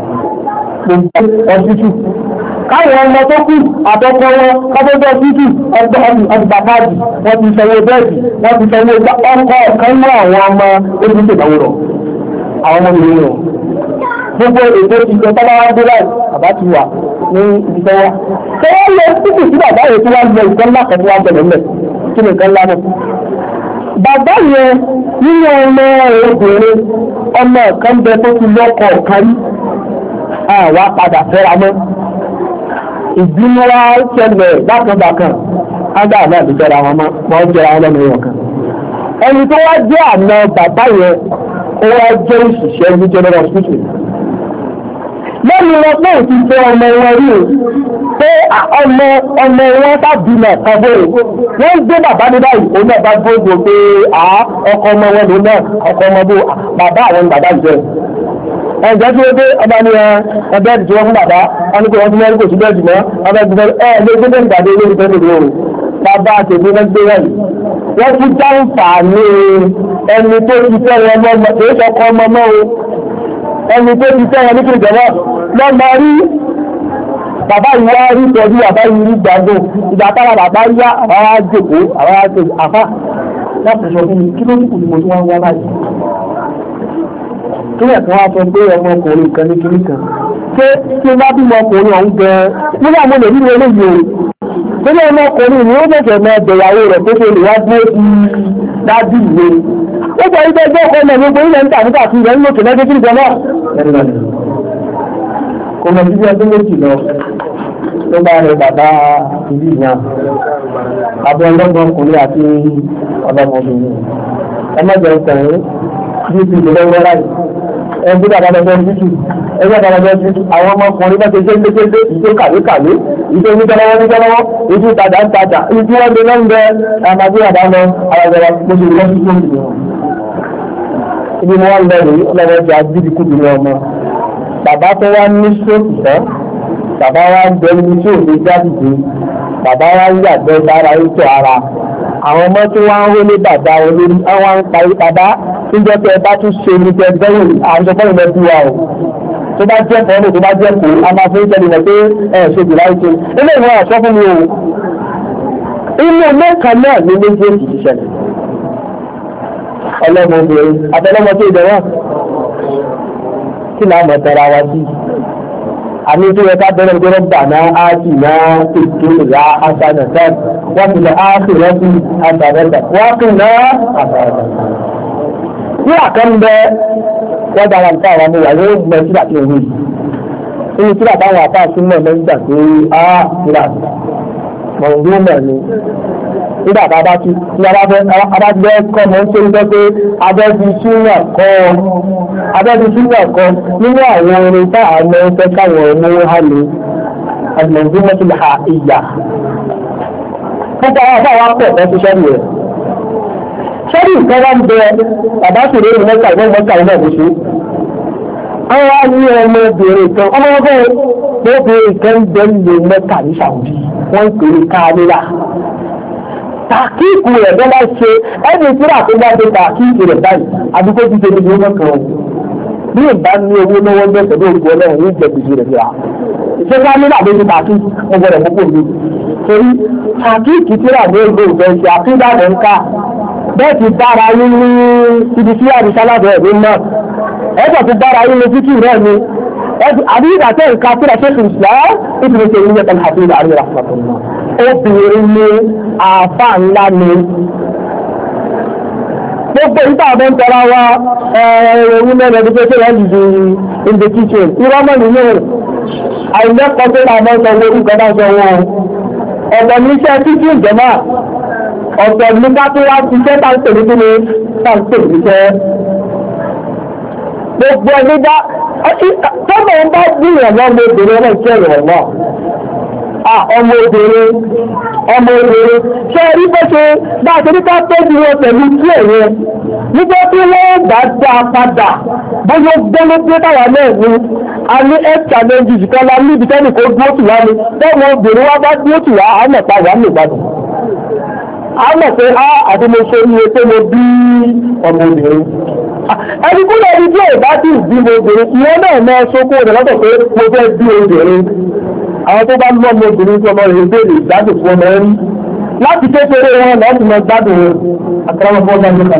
ọ̀sítù káwọn ọmọ tó kù àtọ́kọ́ wọn kábọ́jọ́ títù ọgbà ọdìbàkáàdì wọ́n ti sanwó bẹ́ẹ̀dì wọ́n ti sanwó ọkọ̀ ọ̀kan ní àwọn ọmọ ojúṣe ìdáwó rọ̀ àwọn ọmọ ìlú rọ̀ gbogbo ètò ìjọ tọ́lá wá dé láì bàbá ti wà ní ibi tọ́wọ́ tó wọ́n lọ títù sí bàbá yẹn tí wọ́n lọ ìkan ńlá kan tí wọ́n bẹ̀rẹ̀ mẹ́ kí ni nǹkan ńlá náà bàbá yẹn nínú ọmọ obìnrin ọmọ kan bẹ tó ti lọ́kọ̀ ọ̀kan àwa padà fẹ́ra mọ́ ìbínú wa ṣẹlẹ̀ bákanbákan ágbà náà ti jẹ́ra wọn mọ́ wọ́n jẹ́ra wọn lẹ́nu ìwọ̀n kan ẹni tó wá jẹ́ àna bàbá yẹn ó wá jẹ́ òṣìṣẹ́ ní general hospital lẹ́nu wọn pé òtún fẹ́ ọmọ wọn rí o pé ọmọ ọmọ wọn sábìmọ̀ kan bó wọ́n gbé bàbá ní báyìí òun náà bá gbóògbò pé ọkọ ọmọ wọn lòun náà ọkọ ọmọ bó bàbá àwọn bàbá jẹ́ ẹ̀jẹ̀ tí ó dé ọba ní ẹgbẹ́ ìdíjọ́ fún bàbá wọn ní pé wọ́n ti mẹ́rin kò sí bẹ́ẹ̀ jùlọ ọba ìdíjọ́ ẹ̀ lé gbé bẹ́ẹ̀ ìgbàdé lórí bẹ́ẹ̀ lórí oòrùn bàbá àtẹ̀gbẹ́ wọn gbé rẹ̀ wọ́n ti dáǹfà ní ẹni tó ti fẹ́ wọn lọ́mọ èyí sọkọ ọmọ mọ́ o ẹni tó ti fẹ́ wọn ní kí ìjọba lọ́mọ rí bàbá yìí wá rí pẹ̀lú bàbá yìí rí gbàgbó ìgbà tára bàbá yá àwọn àjòkó àwọn àjòkó àfá láti sọ fún mi kí ló kù ní mo tún wá ń wá báyìí kí lẹ̀ kan wá sọ pé ọmọkùnrin kan ní kiri kan pé tí ó bá bímọ ọkùnrin ọ̀hún gan nígbà mo lè nílò eléyìí o torí ọmọkùnrin ni ó bẹ̀rẹ̀ mọ ẹgbẹ̀yàwó rẹ̀ tó ṣe lè wá dúró sí dájú ìwé ó sọ wípé ẹgbẹ́ ọkọ ọmọ gbogbo ilẹ̀ ń tà nígbà tí ìrẹ́ ń lòkè lẹ́gbẹ́ kí nìkan náà kò mọ̀ sí bí ọdún méjì lọ ló bá rẹ bàbá ìlú náà àbọ̀ ọlọ́gbọ̀nkùnrin àti ọlọ́mọbìnrin ẹ mọ́jọ ìtẹ̀rín bí ti ìlú lọ́wọ́ láì ẹgbẹ́ bàbá lọ́jọ́ títù ẹgbẹ́ bàbá lọ́jọ́ títù àwọn ọmọkùnrin bá ti ṣe lékelé ìṣe kàwékàwé ìṣe oníjọ́lọ́wọ́ níjọ́lọ́wọ́ ìṣe ìtajà ń tajà ìṣe wọ́n gbé náà ń bẹ àmàbí àbá lọ àwàjọba mo ṣe lọ sí fún mi. ibi ni wọ́n lọ rí ọlọ́wọ́ ti agbíbi kúbi ní ọmọ bàbá tó wá ní sóòtù tán bàbá wa ń bẹ ní tí òfin jáde bàbá wa ń yàgbẹ́ sára ètò ara àwọn ọmọ tí wọ́n ń wọlé bàbá olórí àwọn ń parí bàbá tí jẹ́ pé ẹ bá tún ṣe ní tẹ gbẹ́yìn àwọn ọmọ ìlẹ̀ bí wa o tó bá jẹ́ fọ́ọ̀mù tó bá jẹ́ kó a máa fi ń tẹ́lẹ̀ mọ̀ pé ẹ ṣe jù láì ṣe ilé ìwọ̀n àṣọ fún mi o inú mẹ́ka náà ní méjèèjì ti ṣẹlẹ̀ ọlọ́mọ obìnrin àtọlọ́mọ tó ìdẹ̀wọ̀n kí náà mọ̀ tẹ́ra wa sí àmì tó yẹ ká bẹ̀rẹ̀ gbọ́dọ̀ gbà náà á sì náà ètò ìyá aṣáájú wọ́n ti lọ á sì rẹ́sì aṣáájú wọ́n sì náà aṣáájú. Ní àkànbẹ wọ́n dára nípa àwọn ọmọ ìyàwó gbẹ síra tí òun yìí. Nínú síra táwọn àpá àtúmọ̀ náà gbà pé á síra mọ̀ọ́dún mọ̀ ni. Nígbà tá a bá ti ní abájẹ́ kọ́ mọ́ ń ṣe ń gbọ́ pé abẹ́bí súnà kọ́ abẹ́bí súnà kọ́ nínú àwọn orin tá a mọ́ ń fẹ́ káwọn ọmọ ha ní àgbẹ̀dún mọ́tò ha ìyà. Púpọ̀ àwọn àbá wa pọ̀ fẹ́ ṣiṣẹ́ rẹ̀. Sọ́rí nǹkan wá ń bẹ bàbá sì rí ìlú mẹ́ta ìwọ́n mọ́ta ìwọ́n kò ṣe. Àwọn wá ní ọmọ obìnrin kan ọmọ ọgbọ́n obìnrin kan bẹ ń lè mẹ́ta ní Saudi wọ́n ń pè é káàlélà. Tàkíìkù rẹ̀ bọ́ bá ṣe ẹni tí wà tó bá dé tàkíìkù rẹ̀ báyìí àdúgbò ti ṣe níbi ọmọ kan o. Bí ìbá ní owó lọ́wọ́ bẹ́ẹ̀ pẹ̀lú òkú ọlọ́run ní ìjẹ gbèsè rẹ̀ fìlà. Ṣé káàlélà ló ti tàkíìkù ọgbọ́n rẹ̀ púpọ̀ mi? torí àkíkì tí rà ní ìgbò ìfẹ́ ṣe àkídàdẹ̀ ń ká bẹ́ẹ̀ ti dára yín ní ibi tí àdìsálàbẹ̀ ẹ̀mí náà ẹ̀sọ̀ ti dára yín ní títì rẹ̀ ni àbí ìdàtẹ́ nǹkan tí ra ṣẹ́kù ìṣẹ́ ìpínlẹ̀ tẹ̀lé ní ẹ̀tàn àti ìlà àríwá fún obìnrin ní àfà ńlá ni gbogbo ìta ọ̀bẹ́ ń tọ́ra wa ẹ̀rọ mẹ́rin ẹni pé wọ́n dìde in the kitchen ìrọ́mọ̀ nínú àìlẹ́kọ̀ọ́ tó ra mọ́ sọ owó ìgbọ́dá sọ wọn ọ̀pọ̀ ní iṣẹ́ títí ìjọba ọ̀pọ̀ ní ká tó wá ti iṣẹ́ táǹpẹ̀ ní kí ni táǹpẹ̀ níṣẹ́ gbogbo ẹni dá tọ́mọ̀ ń bá gbìyànjú ọmọ obìnrin ọmọ ìṣẹ́ ìrọ̀ náà ọmọ obìnrin ọmọ obìnrin ṣe rí bó ṣe bá a ṣe ní ká tọ́jú wọn pẹ̀lú kí ẹ̀yẹ nígbà tí wọ́n bá dá padà bóyá gbọ́nà tí ó táwà náà ní a ní health challenges kan la níbi tẹ́lẹ̀ kó dúró tù wá ní tọ́mọ obìnrin wá bá dúró tù wá á mọ̀ pa wà ní ìgbàdùn a mọ̀ pé a àti mo ṣe ní pé mo bí ọmọ obìnrin ẹni kúrò ẹni tí ò bá dì bí mo obìnrin ìwọ́n náà mọ́ sókó rẹ̀ lọ́tọ̀ pé mo fẹ́ bí obìnrin àwọn tó bá ń lọ́ ọmọ obìnrin tí ọmọ rẹ̀ béèrè ìgbádùn fún ọmọ rí láti kékeré wọn lọ́ọ́ ti mọ gbádùn àtàwọn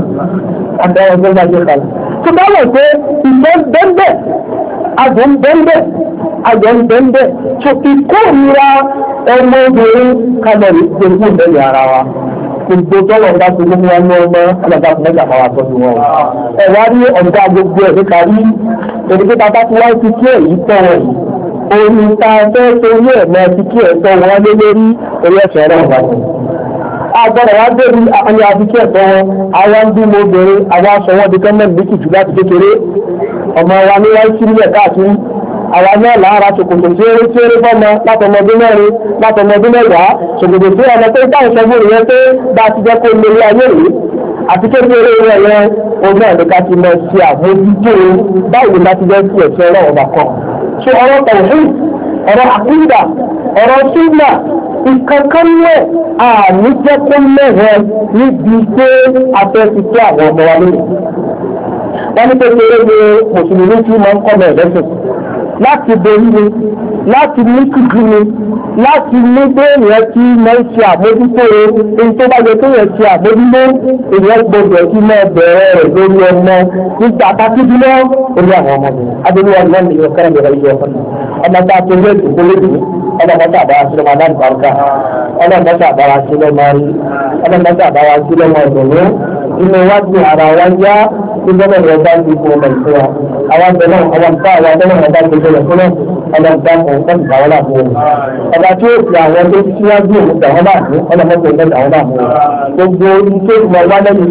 ọgbọ́n tó bá wọ̀ pé ìfẹ́ bẹ́ẹ̀ àjọ ń bẹ́ẹ̀ àjọ ń bẹ́ẹ̀ tó ìkórìíra ọmọ obìnrin kalọ̀rì gbogbo ìbẹ̀rẹ̀ ara wa gbogbo tọ́lọ̀ bá ti gbogbo wọn ní ọmọ ọlọ́dà fún mẹ́ta máa tọ́jú wọn ẹ̀wá rí ọ̀gá gbogbo ẹ̀ níka rí èdè bá ti wá ti kí èyí tọ́ wọn yìí omi ta fẹ́ torí ẹ̀ mọ́ ti kí ẹ̀ tọ́ wọn lé lórí orí ẹ̀sẹ̀ rẹ̀ wà agbọ́dọ̀ wá débi àwọn àfikẹ́ ẹ̀tọ́ wọn àwọn ń bímọ obìnrin àwọn aṣọ wọn di kẹ́mẹ́ méjì jù láti kékeré ọmọ wa ní wáyé sí nílẹ̀ káàkiri àwọn náà lára ṣòkòtò tí ó tí ó rí fọ́mọ látọmọdún mẹ́rin látọmọdún mẹ́wàá ṣòkòtò tí ọmọ tó táwọn ṣẹ́gun rẹ̀ pé bá ti jẹ́ kó lórí ayé rèé àti kékeré rẹ̀ yẹn ogun àdéká ti lọ sí àmójútó báwo ni láti jẹ́ sí ẹ̀sẹ̀ ọlọ́run ọba kan ṣé ọ̀rọ̀ tọ̀hún ọ̀rọ̀ àkúndà ọ̀rọ̀ súnmà ìkankan lẹ̀ àní jẹ́ kó lẹ́rẹ̀ níbi pé afẹ́ ti tó àwọn ọmọ wa lónìí. wọ́n ní kékeré ni mùsùlùmí tí wọ́n ń kọ́ mọ̀ ẹ̀dẹ́sìn láti borí ni láti ní kíkí ni láti ní pé èèyàn tí máa ń ṣe àmójútó èyí tó bá yẹ kí èèyàn ṣe àmójútó èèyàn gbọdọ̀ kí máa bẹ̀rẹ̀ rẹ̀ lórí ọmọ nígbà pàtàkì náà orí àwọn ọmọ mi. adéwọ́ ọ̀gbọ́n mi yóò kẹ́rẹ́ bẹ̀rẹ̀ yìí ọ̀kan ọmọ tá a tó lé ìdìbò lóbi ọlọ́mọta àbára sílẹ̀ máa dáàbò àrùká ọlọ́mọta àbára sílẹ̀ máa rí ọlọ́mọta àbára sílẹ̀ máa dùnú inú wájú ara wa yá ìjọba ìwọ̀n bá ti fún ọmọ ìfún wa àwọn àgbẹ̀ náà ọmọ ìfún àwọn àgbẹ̀ náà bá ti fún ọmọ ọlọ́mọta kan wọ́n ti dáwọ́ láàbò wọn ọba tí ó fi àwọn tó síwájú òun dáwọ́ láàbò ọlọ́mọta ìfún dáwọ́ láàbò wọn gbogbo iṣẹ́ ìmọ̀ wá lẹ́yìn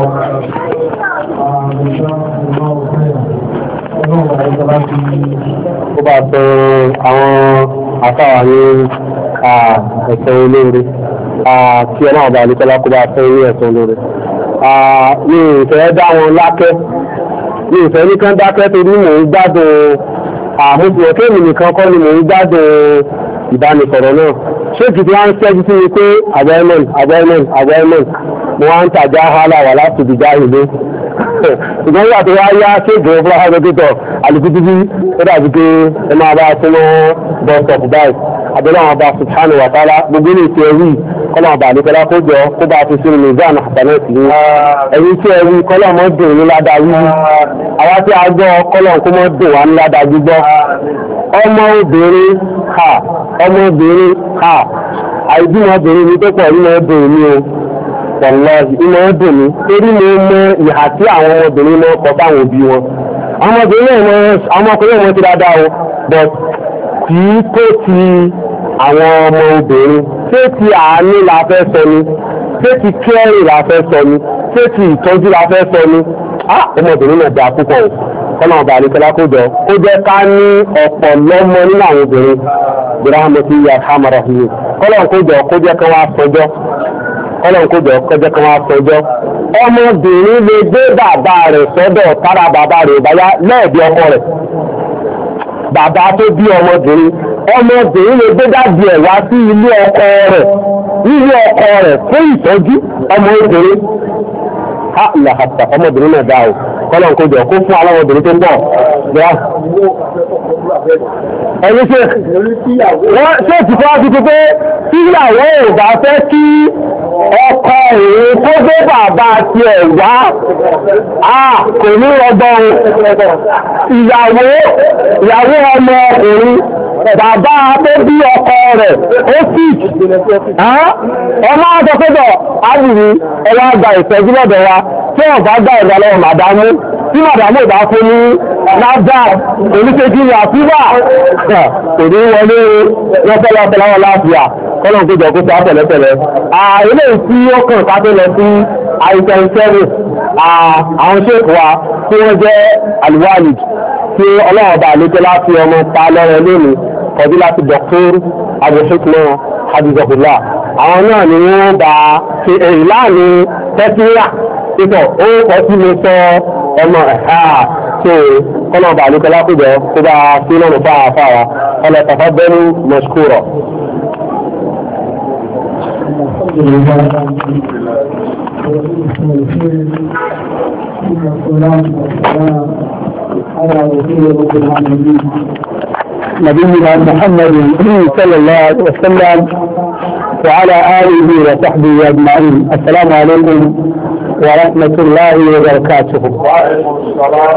ó bá sọ àwọn àtàwà ní ẹ̀sẹ̀ olóore tí ọlọ́run ọba àlùkọ́lá kó bá fẹ́ ní ẹ̀sẹ̀ olóore. mi ò fẹ́ dá wọn lákẹ́ mi ò fẹ́ ní kán dákẹ́ torí mò ń gbádùn àmójú ọ̀kẹ́ mi nìkan kọ́ ni mò ń gbádùn ìbánisọ̀rọ̀ náà ṣé kìí wá ń ṣẹ́jú sí mi pé àbẹ́mọ̀n àbẹ́mọ̀n àbẹ́mọ̀n mo wá ń tàjá hálà wà láti dìjà ìlú ṣùgbọ́n wà tó wá yá ṣéèjì fún àgbẹ̀tọ̀ alùpùpù ó dàbí pé ẹ máa bá súnmọ́ bọ́sọ̀pù báyìí abẹ́lẹ́ àwọn ọba subhanahu wa ta'ala gbogbo ní ìṣe ẹ̀rí kọ́lá ọba àdékọ́lá kó jọ kó bá ti sínú mizan àtàlẹ́ sí i ẹ̀rí tí ẹ̀rí kọ́lá ọmọ dùn ní ládàá wíwú àwa tí a gbọ́ kọ́lá kó mọ́ dùn wá ní ládàá gbígbọ́ ọmọ obìnrin ha ọmọ obìnrin ha àìbímọ obìnrin ní tó pọ̀ nínú ọdún mi o wọ̀lọ́ọ̀hì inú ọdún mi torí mo mọ ìhà tí àwọn ọmọbìnrin náà kọ fáwọn òbí wọn ọmọbìnrin náà àwọn ọkùnrin wọn ti dáadáa o but kì í tó ti àwọn ọmọ obìnrin ṣé ti àánú la fẹ́ sọ ni ṣé ti kẹ́rì la fẹ́ sọ ni ṣé ti ìtọ́jú la fẹ́ sọ ni ọmọbìnrin náà dáa púpọ̀ o kọ́nà ọba àlekẹ́lá kó jọ kó jẹ́ ká ní ọ̀pọ̀ lọ́mọ nínú àwọn obìnrin bíráhàmẹ́tì yà hàmàrà yìí kọ́nà kó jọ kó jẹ́ ká wá sọjọ́ ọlọ́run kó jọ kọjá kan wá sọjọ́ ọmọbìnrin lè gbé bàbá rẹ̀ sọ́dọ̀ tára bàbá rẹ̀ báyá lẹ́ẹ̀bí ọkọ rẹ̀ bàbá tó bí ọmọbìnrin ọmọbìnrin lè gbé dàbí ẹ̀ wá sí ilé ọkọ rẹ̀ ilé ọkọ rẹ̀ fún ìtọ́jú ọmọbìnrin ha ìlàhàtà ọmọbìnrin náà dá o kọ́lọ̀ kó jọ kó fún àwọn obìnrin tó pọ̀ yá. ẹni ṣe wọ́n ṣe ti fọ́ ti pé tí ìyàwó ò bá fẹ́ kí ọkọ òun tó gbé bàbá tiẹ̀ wá kò ní rọgbọ́n ìyàwó ìyàwó ọmọ òun bàbá tó bí ọkọ rẹ̀ ó sì ọmọ àtọ́kọ́dọ̀ ábìrí ẹwà àgbà ìfẹ́jú lọ́dọ̀ wa tí wọ́n bá gbà ìdá lọ́wọ́ màdámú tí màdámú ìbá fún ní náà oníṣẹ́jú ní àfíwà kò ní wọlé lọ́pẹ́lọpẹ́lọ́wọ́ láàfíà kọ́lọ̀n tó jọ kó sá pẹ̀lẹ́pẹ̀lẹ́. ilé tí ó kàn ká tó lọ sí àìsàn ìṣẹ́rù àwọn ṣèkù wa tí wọ́n jẹ́ alwalid tí ọlọ́run bá lè jẹ́ láti ọmọ pa lọ́rọ̀ lónìí kọjú láti dr abuhikma hadizahullah àwọn náà ni wọ́n bá ṣe èyí láàrin tẹ́síríà títọ̀ ó kọ́ sí mi sọ ọmọ ẹ̀há tó kọ́lọ̀n bá lè jẹ́ láti jọ kó bá sí lọ́nà fáà fáà ọlọ́ tafaddalu mashkura. نبينا محمد صلى الله عليه وسلم وعلى آله وصحبه أجمعين. السلام عليكم ورحمة الله وبركاته. وعليكم السلام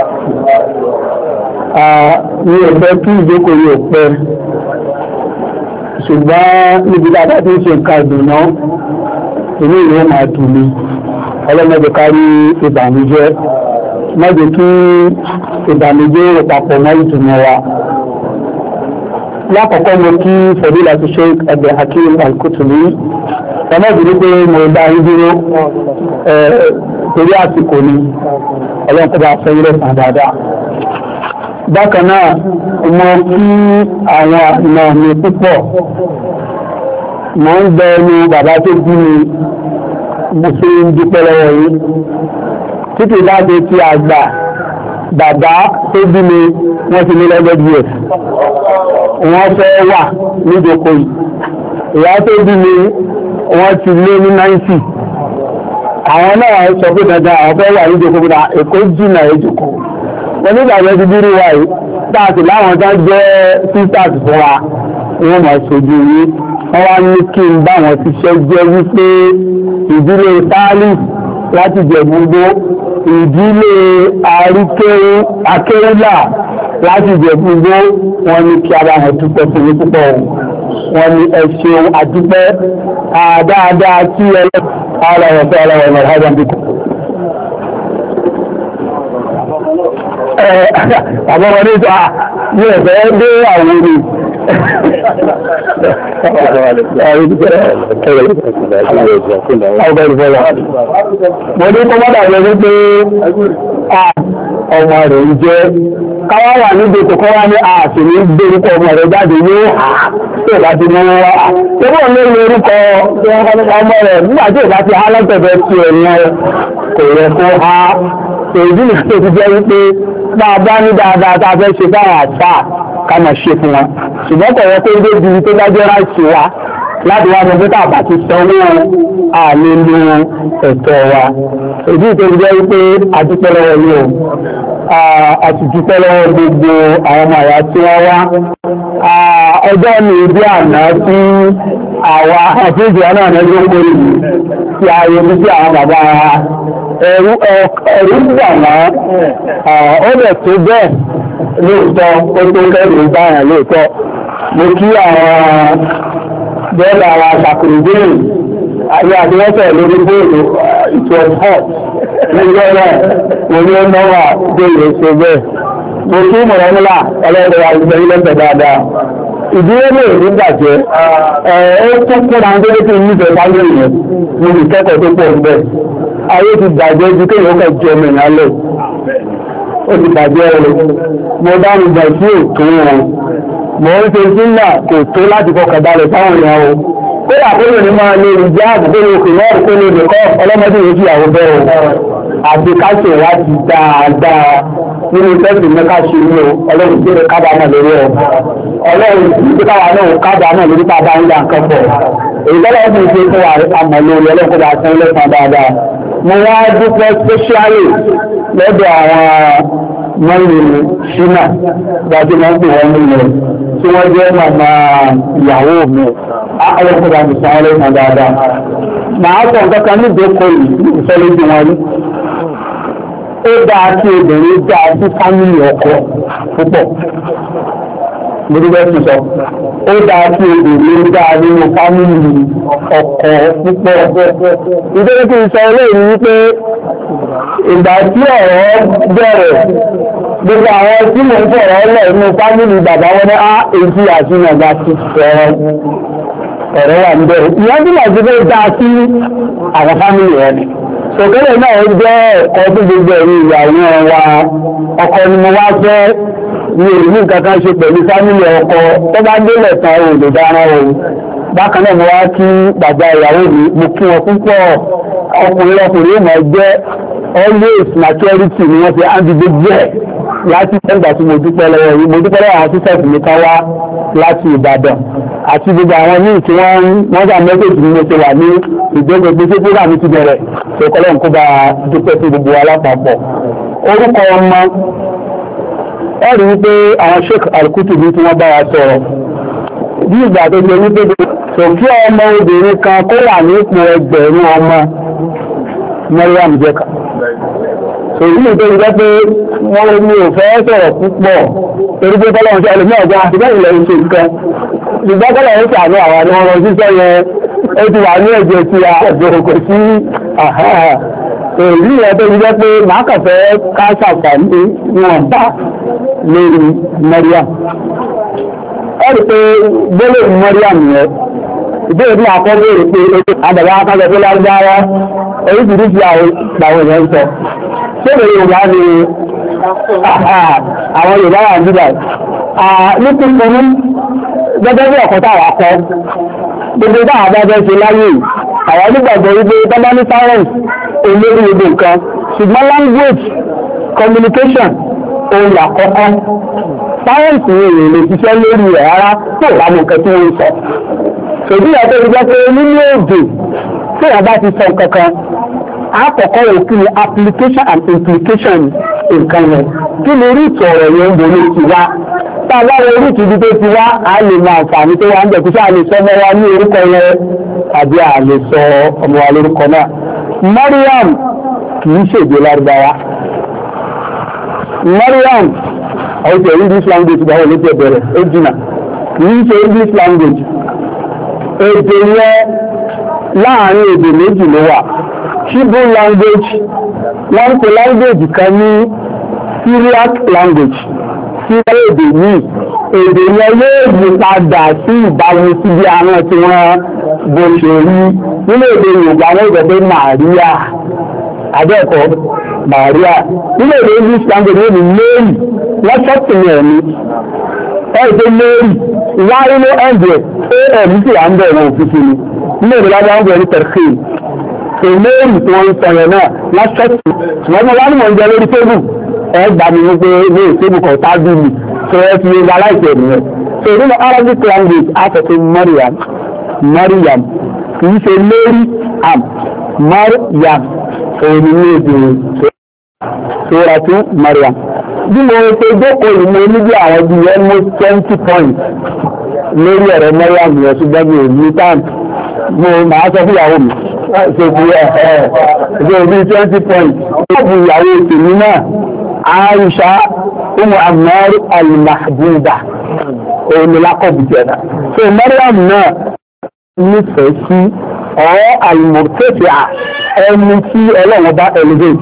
ní ọ̀fẹ́ kí ìjókòó yóò pẹ́ ṣùgbọ́n níbi dáadáa tí ń ṣe nǹkan ìdùnnà inú ìwé máa dùn mí ọlọ́mọdé kárí ìbànújẹ́ mọ́jẹ kí ìbànújẹ́ rò papọ̀ mọ́ ìdùnnà wa. lákọ̀ọ́kọ́ mo kí Fadilatu Sheikh Abdulhakeem Al-Kutubi ọmọbìnrin pé mo dá ń dúró torí àsìkò ni ọlọ́nkọ́ba fẹ́ ilẹ̀ sàn dáadáa. bákan náà mo kí àwọn àna mi púpọ̀ mo ń bẹ ẹnu bàbá tó bí mi mo fi ń dúpẹ́ lọ́wọ́ yìí títí láti tí a gbà bàbá tó bí mi wọ́n ti ní lọ́gbẹ́ díẹ̀ wọ́n fẹ́ wà nídòkó yìí ìyá tó bí mi wọ́n ti lé ní náìtì àwọn náà sọ pé dandan àwọn fẹ́ wà nídòkó gbọ́dá èkó jìnnà èjòkó wọ́n nígbàgbẹ́ ti dúró wà yìí táàtì láwọn tó jẹ́ sisters fún wa wọ́n mọ̀ sójú yìí wọ́n wá ní kí n bá wọn ti ṣe jẹ́ wípé ìdílé sáálì láti jẹ gbogbo ìdílé akéwúlà láti jẹ gbogbo wọn ní kí a bá wọn dúpẹ́ fún ní púpọ̀ wọn ní ẹ ṣeun àdúpẹ́ àdáadáa tí ẹlẹ́pàá ara ọ̀fẹ́ ara ọ̀nà ọ̀hádà bí kò. àbọ̀bọ̀ ní ìta ní ẹ̀fẹ́ dé àwọn orí mo ní kọ́mọ́dà rẹ̀ wípé ọmọ rẹ̀ ń jẹ́ káwá wà níbi kòkó wá ní ààfin ní gbórúkọ ọmọ rẹ̀ jáde ní tí ò bá ti mú wá tí wọ́n lé ní orúkọ ọmọ rẹ̀ nígbà tí ò bá ti há lọ́tẹ̀fẹ́ sí ẹ̀yìn kò yẹ kó há èyí ní tó ti jẹ́ wípé bá a bá ní dáadáa tá a fẹ́ ṣe fáwọn àṣà ká máa ṣe fún wọn ṣùgbọ́n kò yẹ kó dé ibi tó bá jẹ́ ráìsì wa láti wá sọ pé tá a bá ti sanwó àmì lu ẹ̀tọ́ wa èyí tó ti jẹ́ wípé a dúpẹ́ lọ́wọ́ yìí o a ti dúpẹ́ lọ́wọ́ gbogbo àwọn ọmọ àyà tí wọ́n wá ọjọ́ mi bí àná tí àwa àfíìsì náà náà ló kórè yìí tí a yẹ bí sí àwọn bàbá ẹ̀rú ẹ̀rú gbà wọ́n ó bẹ̀ tó bẹ́ẹ̀ lóòótọ́ ó tó kẹ́rù báyà lóòótọ́ mo kí àwọn bẹ́ẹ̀lá àwọn aṣàkùnrin ayé àdíwọ́sẹ̀ lórí bóòlù ìtò ọ̀pọ̀ nígbẹ́ rẹ̀ mo ní ọmọ wà bóòlù ṣe bẹ́ẹ̀ mo kí mọ̀rànlá ọlọ́rẹ̀ àgbẹ̀ ilẹ̀ dáadáa ìdílé lè rí gbàjẹ́ ó tún kúrò àwọn tó lé kí níbẹ̀ sáyé ìyẹn mo lè kẹ́kọ̀ọ́ tó pọ̀ bẹ́ẹ̀ ayé ti bàjẹ́ ju kéèyàn kọ̀ jẹ ọmọ ìyá lẹ̀ ó ti bàjẹ́ rẹ̀ mo bá mi gbà sí ètò wọn mo ń ṣe sílà kò tó láti fọkàn balẹ̀ sáwọn èèyàn o pé àkóyò ní máa lè rí jẹ́ àbúkó ní òkè náà kó lè nìkọ́ ọlọ́mọdé yìí fìyàwó bẹ́ẹ̀ o àti káṣe láti dáadáa nínú tẹ́sì mẹ́ká ṣe ní o ọlọ́run tí ó kábàámọ̀ lórí ọ ọlọ́run tí káwà náà kábàámọ̀ lórí bàbá ń yà nǹkan pọ̀ èyí tọ́lọ́ fún ìṣe fún wa àmọ̀ lórí ọlọ́run bá tán lẹ́sàn dáadáa mo wá dúpẹ́ spéṣíálì lọ́dọ̀ àwọn mọ́rin ṣínà gbajúmọ̀ pè wọ́n nínú tí wọ́n jẹ́ màmá ìyàwó mi ayọ́kọ̀dà nìsan ọlọ́sàn dáadáa máa sọ nǹkan kan ní ìdókòó yìí ìfẹ́lẹ́jì wọn rí ó dáa kí obìnrin dáa sí fámìlì ọkọ púpọ̀ mo dúpẹ́ sí sọ ó dáa kí obìnrin dáa nínú fámìlì ọkọ púpọ̀ ìdílé kí n sọ eléyìí wípé ìgbà tí ọ̀rọ̀ bẹ̀rẹ̀ gbogbo àwọn tí mo ń sọ̀rọ̀ ọlọ́ inú fámìlì bàbá wọn ní á èjì àti nàgbà ti sọ̀rọ̀ ọ̀rọ̀ wà níbẹ̀ ìyẹn tí màá ti fẹ́ dáa sí àwọn fámìlì rẹ̀ ni sọ̀kẹ́lẹ̀ náà jẹ́ ẹ̀kọ́ tó gbogbo ẹ̀rí ìyàwó wa ọkọ ni mo wá fẹ́ ní èyí nǹkan kan ṣe pẹ̀lú fámìlì ọkọ tó bá délẹ̀ tán ò lè dára o bákan náà mo wá kí bàbá ìyàwó mi mo kí wọn púpọ̀ ọkùnrin ọkùnrin mọ̀ jẹ́ always maturity ni wọ́n fi áńdí gbogbo ẹ̀ láti ẹgbà tí mo dúpẹ́ lọ́wọ́ yìí mo dúpẹ́ lọ́wọ́ àwọn sísẹ̀tì mi kan wá láti Ìbàdàn àti gbogbo àwọn míì tí wọ́n wọ́n gbà mẹ́sẹ̀jì ni mo ti wà ní ìgbẹ́gbẹ́ gbèsè tó dàbí ti bẹ̀rẹ̀ ṣèkọ́lọ́ nǹkó bá dúpẹ́ sí gbogbo alápapọ̀ orúkọ ọmọ ẹ rí wípé àwọn Sheikh Al-Kutubi tí wọ́n bá wa sọ̀rọ̀ bí ìgbà tó jẹ wípé sòkí ọmọ obìnrin kan kó wà ní ipò ẹgbẹ̀rún ọmọ Mariam jẹ́ka èyí ní tó jẹ́ pé wọ́n ní òfẹ́ sọ̀rọ̀ púpọ̀ torí pé tọ́lọ́run ṣe ẹlòmí ọ̀gá àtìgbẹ́ ilẹ̀ ìṣe nǹkan ṣùgbọ́n tọ́lọ́run ṣàánú àwọn ni wọ́n rọ síṣẹ́ yẹn ó ti wà ní ẹ̀jẹ̀ tí a ọ̀gbọ̀n kò sí èyí ẹ̀ tó jẹ́ pé màá kàn fẹ́ ká ṣàǹfààní wọn bá lórí Mariam ẹ̀rì pé gbólóhùn Mariam yẹn ìbéèrè tí a kọ́ béèrè pé àdàbà akájọ tó lágbára oríṣiríṣi àwọn èèyàn sọ ṣé èrè Yorùbá ni àwọn Yorùbá wà nígbà ní kúkúrú gẹ́gẹ́ bí ọ̀kọ́ táwà kọ́ gbogbo bá àbájọ́ ṣe láyé àwọn onígbàgbọ́ wípé tọ́bá ní science olórí gbogbo nǹkan ṣùgbọ́n language communication ohun àkọ́kọ́ sáyẹ́ǹsì rẹ̀ lè ṣiṣẹ́ lórí ẹ̀ rárá tó bá mọ̀ nǹkan tí wọ́n ń sọ. ṣèbí ìyàtọ̀ ìjọ pé nínú èdè tí wọ́n bá ti sọ kankan àkọ́kọ́ rẹ̀ kí ni application and implication nǹkan yẹn kí ni orí ìtọ̀rọ̀ yẹn ń bò ní ti wá tá a bá wọ orí ìtìjú tó ti wá a lè mọ àǹfààní tó wá ń bẹ̀ kí sáà lè sọ ọmọ wa ní orúkọ yẹn àbí a lè sọ ọmọ wa lórúkọ náà. Mariam kì í ṣèdè Lárúbáwá. Mariam àwọn ìṣe English language gbà wọ́n létí ẹ̀bẹ̀rẹ̀ ó jìnà kìí ṣe English language èdè yẹn láàrin èdè méjì ló wà Hebrew language wọ́n kò language kan ní Syriac language sí èdè míì èdè yẹn yóò yí padà sí ìbámu sí bí àwọn tí wọ́n bó ṣe rí nínú èdè Yorùbá wọ́n gbọ́ pé Maria adẹ́kọ̀ọ́ Maria nínú èdè English language wọ́n ní Mary wọ́n ṣọ́ọ̀tì ní ẹ̀mí ẹ̀ẹ́dẹ́ Mary wáyé ló ẹ̀ǹdẹ̀ am sí à ń bẹ̀rẹ̀ òfìsì ni nínú èdè lábẹ́ àwọn bẹ̀rẹ̀ tẹ̀rẹ̀kì so Mary tí wọ́n ń sọ yẹn náà wọ́n ṣọ́ọ̀tì wọ́n mọ̀ wọ́n mọ̀ ń jẹ lórí tébù ẹ̀ gbà mí wípé ní ìtébù kan tábìlì so ẹ ti yẹn aláìsẹ̀ nìyẹn so nínú Arabic language àtẹ̀tẹ̀ Mariam Mariam kì í ṣe Mary am Mariam òun ní èdè Suratu Mariam bí mo ṣe jókòó yìí mo ní bí àwọn bí almost twenty points lórí ọ̀rọ̀ Mariam yẹn ṣùgbọ́n mi ò ní tán mo máa sọ fún ìyàwó mi ṣe fi ẹ̀ ẹ̀ ṣe bí twenty points ó bu ìyàwó tèmi náà Aisha umu Ammar al-Mahbuba òun ni lákọ̀bù jẹ̀dá so Mariam náà nífẹ̀ẹ́ sí ọ̀ al-Murtafi'a ẹni tí Ọlọ́run bá elevate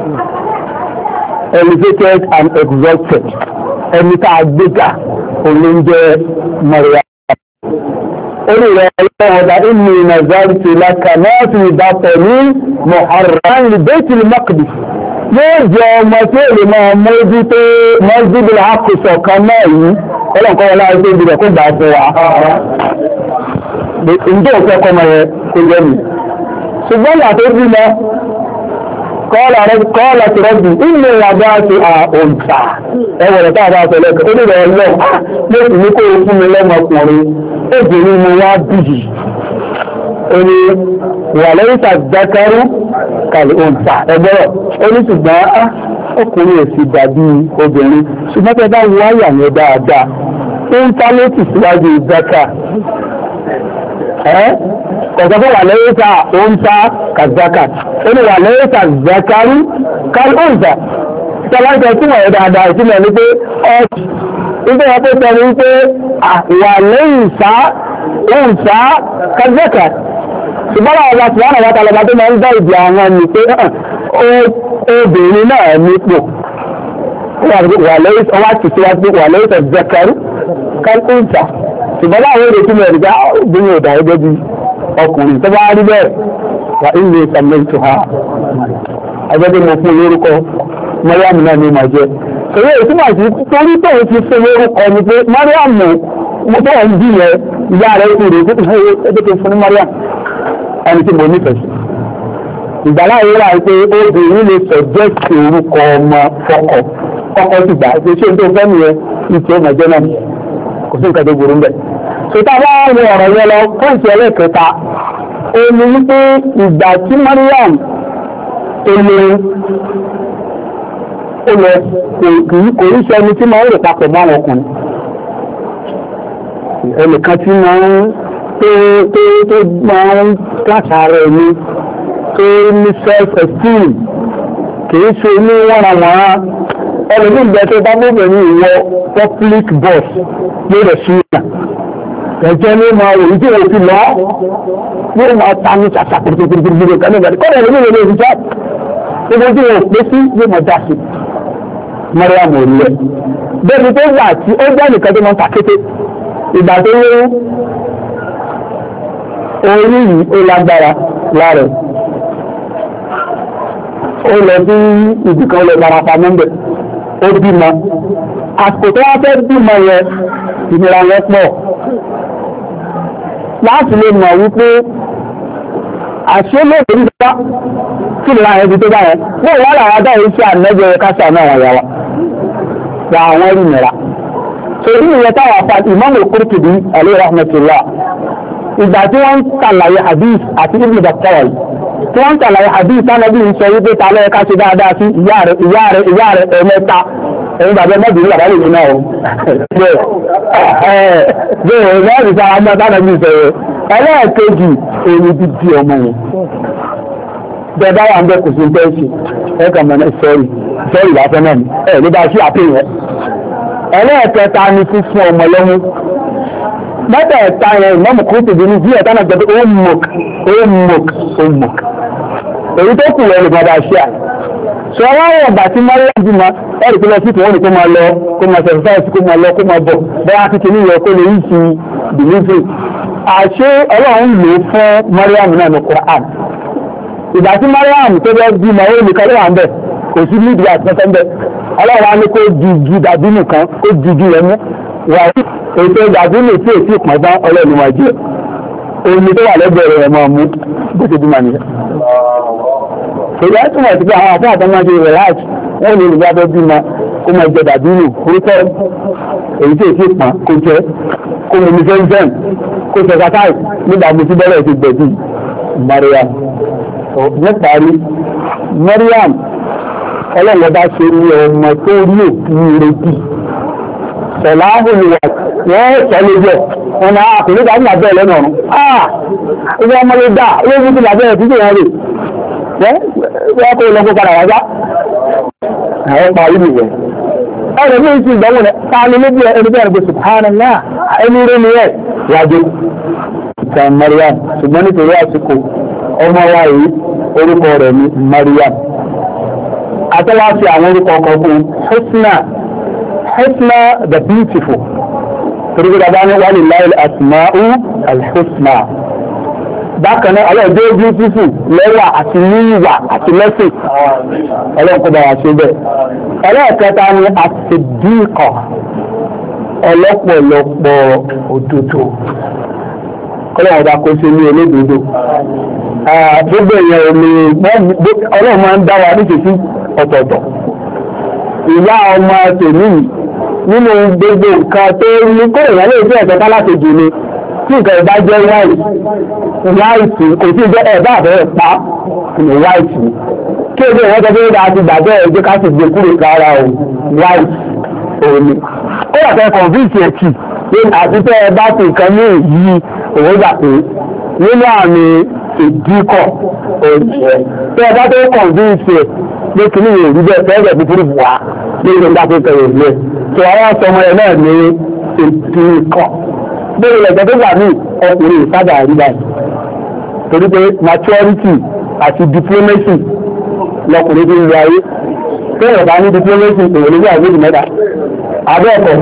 elevated and exalted ẹni tá a gbéga olóúnjẹ Mariam orí rẹ̀ Ọlọ́run ọba inni nazartu laka ma fi batni muharraran li Baytil Maqdis yóò jẹ ọmọ tí ó lè máa mójú tó Masjidil Aqsa kan náà yìí ọlọ́nkọ́ wọn láti tó ìbílẹ̀ kó gbà fún wa ǹjẹ́ òfẹ́ kọmọ yẹ kó jẹ́ mi ṣùgbọ́n ìyà tó bí lọ kọ́ọ̀lá ti rọ́bì inú ìyàbá ti àòǹtà ẹwọ̀rẹ̀ tá a bá sọ̀lẹ̀ kò ní rẹ̀ lọ ló sì ní kó o fún mi lọ́mọkùnrin obìnrin mo wá bìyì ó ní wà lẹ́yìn tàdákárú kàlẹ̀ òǹtà ẹgbẹ́rọ̀ ó ní ṣùgbọ́n ọkùnrin ẹ̀ sì dàbí obìnrin ṣùgbọ́n tẹ́ bá wọ àyà yẹn dáadáa ó ń ta létí síwájú ìzákà ẹ́ kọ̀ọ̀kan tó wà lẹ́yìn ta ó ń ta kàzákà ó ní wà lẹ́yìn ta zakaru kálóńtà tọ́lá ìtọ́ tí wọ́n yẹ dáadáa ìtumọ̀ ní pé ọ̀tún nígbà wọn pé tẹ̀lé wípé wà lẹ́yìn sá òun sá kàzákà ṣùgbọ́n àwọn ọba tí wọ́n àwọn àtàlọ́ba tó máa ń dá ìdí àwọn ni pé obìnrin náà nípò wà lẹ́yìn ọwá ti síwájú wà lẹ́yìn tẹ̀ zakaru kálóńtà ṣùgbọ́n láwọn èrè tí mo rí bá obìnrin ò dà ẹgbẹ́ bí ọkùnrin tó bá rí bẹ́ẹ̀ wà ilé ìsàmẹ́ntò ha agbẹ́gbẹ́ mo fún lórúkọ mọ́ríàmù náà ní ma jẹ́ èyí èyí túnmọ̀ sí torí tó ń fi fún lórúkọ ni pé mọ́ríàmù mo tó ń bí yẹ ìyá rẹ̀ kú rẹ̀ tó ẹgbẹ́ tó fún ní mọ́ríàmù ẹni tí mo nífẹ̀ẹ́ sí ìgbàlá yìí wà pé obìnrin lè sọ̀jẹ́sì orúkọ ọmọ fọkọ ọkọ ti gbà ṣe ṣé tó fẹ́ nìyẹn ìtì ọmọ jẹ́ náà kò sí nǹkan tó burú mbẹ̀ ṣètà bá wọn ọ̀rọ̀ yẹn lọ fóònù ẹlẹ́kẹta ó ní wípé ìgbà tí Mariam tó lóyún ó lọ kò rí sọ ẹni tí máa ń rò papọ̀ mọ́ àwọn ọkùnrin ẹnìkan tí máa ń tó tó tó máa ń kíláàsì rẹ̀ ní tó ní self esteem kìí ṣe ní wọ́nrawọ́nra ẹlòmíì bẹ́ẹ̀ tó bá mọ́bìnrin ìwọ public bus lórí ṣúgbà ẹ̀jẹ̀ ní máa wò ìdí òun ti lọ yóò máa ta ní ṣàṣà pèrèpèrèpèrè kan nígbà tí kọ́ni ẹlòmíì lè lè rí jáde gbogbo tí wọn pé sí yóò máa dá sí Mariam ò lẹ bẹ́ẹ̀ni tó wà tí ó jẹ́ nìkan tó máa ń ta kété ìgbà tó lóyún orí yìí ó lágbára lára ó lọ sí ibìkan lọ darapa mẹ́mbẹ̀ ó bímọ àsìkò tó wá fẹ́ bímọ yẹn ìnira yẹn pọ̀ láti lè mọ̀ wípé àṣẹ lóòrùn nígbà tí ìlànà ẹbí tó bá yẹn wọ́n wá làwọn adáyé sí ànẹ́jọ kásá náà wọ̀n yàwá wà àwọn ẹ̀rí nìra so ìdí ìyẹn táwọn afa Imam al-Qurtubi alayhi rahmatullah ìgbà tí wọ́n ń tàlàyé hadith àti Ibn Battal tí wọ́n ń tàlàyé hadith sanabi ń sọ wípé ta lọ́yẹ ká ṣe dáadáa sí ìyá rẹ̀ ìyá rẹ̀ ìyá rẹ̀ ẹ̀mẹ́ta ẹ̀yin bàbá mọ́bìnrin bàbá lè ní náà o bẹ́ẹ̀ lọ́ọ̀rì sára ń bá sanabi sọ̀rọ̀ ẹlẹ́ẹ̀kejì èyí bí di ọmọ yẹn bẹ́ẹ̀ bá wà ń bẹ́ kò sí bẹ́ẹ̀sì ẹ̀kà mọ̀ náà sọ́ọ̀rì sọ́ọ̀rì lásán náà ẹ̀ ló bá sí àpè yẹn ẹlẹ́ẹ̀kẹta ni fífún ọmọ lọ́mú mẹ́tẹ̀ẹ̀ta yẹn ìmọ̀mù kúrò tèbi ní bí ẹ̀ta náà jẹ́ pé ó mọ̀k ó mọ̀k ó mọ̀k èyí tó kù lẹ́nu bàbá ṣe à sọ wá wọ̀ ọ̀gbà tí mọ́rí ẹ̀jìmọ̀ ẹ̀rì pé lọ sí ìtòwọ́n ni kó máa lọ kó máa sẹ̀fẹ́sì kó máa lọ kó máa bọ̀ bẹ́ẹ̀ àti kìíní yẹ kó lè yí sí dìlífì àṣé ọlọ́run lò fún Mariam náà ní Quran ìgbà tí Mariam tó bẹ́ bí ma ó nìkan ló wà ń bẹ̀ kò sí nídìí àtúntò ń bẹ̀ ọlọ́run wa ní kó dìgì dàbínú kan kó dìgì rẹ̀ mú wà ètò dàbínú tí èsì pọ̀ bá ọlọ́run wà jẹ́ omi tó wà lẹ́gbẹ̀ẹ́ rẹ̀ máa mú bó ṣe bí ma nìyẹn. ìgbà tí wọ́n ti pé àwọn àfáà tó máa ṣe rẹ̀ láti wọ́n ní ìgbà tó bí ma kó máa jẹ dàbínú orúkọ èyí tí èsì pọ̀ kó jẹ́ kó mú mi fẹ́ńfẹ́ń kó ṣe kàtáì nígbà mo ti bẹ̀rẹ̀ ti gbẹ̀bí Mariam níparí Mariam ọlọ́lọ́bá ṣe ní ọmọ tó rí òkú retí sọ̀láhùn ìwà wọ́n sọ lójọ́ wọn náà kò ní dájú àbẹ́ lẹ́nu ọ̀run ah ilé ọmọ ló dá ilé ìlú ti làbẹ́ ẹ̀tí wọ́n rè wọ́n kó lọ́kọ́ padà wájá àwọn parí nìyẹn ọ̀rọ̀ ní ìsìn ìgbàwọ̀n rẹ̀ káàlù lóbi ẹni bẹ́ẹ̀ rẹ̀ subhanallah ẹni rẹ̀ ni ẹ̀ wájú ìtàn Mariam ṣùgbọ́n nítorí àsìkò ọmọ wa yìí orúkọ rẹ̀ ní Mariam àtọ́wá sí àwọn orúkọ ọkọ̀ fún Husna Husna the beautiful torí gbọ́dọ̀ bá ní walillahi al-asma'u al-husna bákan náà ọlọ́ọ̀dẹ́ beautiful lẹ́wà àti níwà àti lẹ́sìn ọlọ́ọ̀kọ́ bá wà ṣe bẹ́ẹ̀ ẹlẹ́ẹ̀kẹta ni as-siddiqa ọlọ́pọ̀lọpọ̀ òdodo ọlọ́run bá kó sí ní olódodo gbogbo èèyàn omi ọlọ́run máa ń dá wa ní kìí ọ̀tọ̀ọ̀tọ̀ ìyá ọmọ tèmi nínú gbogbo nǹkan tó ní kó èèyàn lè fi ẹ̀sẹ̀ láti jù ni tí nǹkan ìbá jẹ́ wáìtì wáìtì kò sí jẹ́ ẹ̀bá àbẹ̀rẹ̀ pa ní wáìtì kí ẹgbẹ́ ìwọ́n sọ pé ó dáa ti gbàgbé ẹgbẹ́ ká sì gbé kúrò kára o white òní ó yàtọ̀ convince ẹ̀kì pé àti tẹ́ ẹ bá ti nǹkan ní èyí òun gbà pé nínú àmì ìdíkọ̀ òṣìṣẹ́ tẹ́ ẹ bá tó convince ẹ̀ pé kí ní èrí bẹ́ẹ̀ fẹ́ ẹ̀rẹ̀ búburú wà ní ìlú ńlá tó tẹ̀lé ìlú ẹ̀ tó àwọn ọmọ ẹ̀ náà ní ìdíkọ̀ bẹ́ẹ̀ lẹ̀jẹ̀ tó gbà ní ọkùnrin ìsájà àríwá torí pé maturity àti diplomacy lọkùnrin tí ń lo ayé tó yẹ̀ bá ní diplomacy èwò lórí àwọn méjì mẹ́ta abẹ́ẹ̀kọ́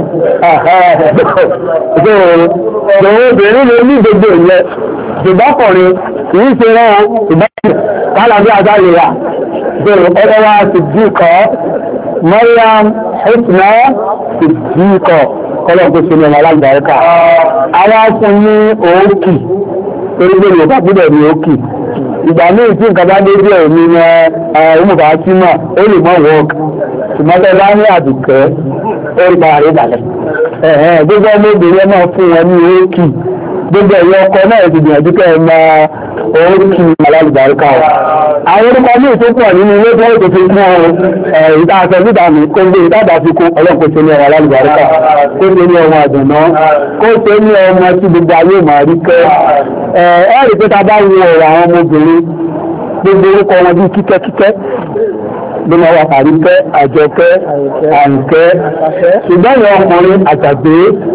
ṣòro obìnrin lè ní gbogbo ìyẹn ṣùgbọ́kùnrin kì í ṣe rán ìbáṣẹ̀ kálábí àgbáyé wa ṣòro ọdọ́ wa ti dì kọ́ Mariam Husna ti dì kọ́ kọ́lọ́kù sí ní ọmọ alágbàáríkà àwọn fún ní òókì torí pé Yorùbá gbọ́dọ̀ ní òókì ìgbà míì tí nǹkan bá dé bí ẹ̀mí ní ọmọdé símọ̀ ó lè mọ́ wọ́ọ̀kì ṣùgbọ́n bá ní àdùkẹ́ ó rí bá rí balẹ̀ ẹ̀hẹ́n gbogbo ọmọbìnrin náà fún wọn ní òókì gbogbo ẹ̀yọ ọkọ náà ti gbìyànjú kẹ́ ẹ máa òókì alágbàáríkà wọn àwọn orúkọ ní ìtókùn nínú ilé tó tó fi kún ọrùn ìta àṣẹ níta mi kó gbé ìtàdà fi kún ọlọ́pọ̀ tó ní ọmọ alágbàáríkà kó tó ní ọmọ àdùnná kó tó ní ọmọ tí gbogbo ayé máa rí kẹ́ ẹ̀ẹ́rì pé ta bá wo ọ̀rọ̀ àwọn ọmọbìnrin gbogbo orúkọ wọn bí kíkẹ́ kíkẹ́ ló máa wà Àríkẹ́ Àjọkẹ́ Àǹkẹ́ ṣùgbọ́n ìyá ọkùnrin àtàgbé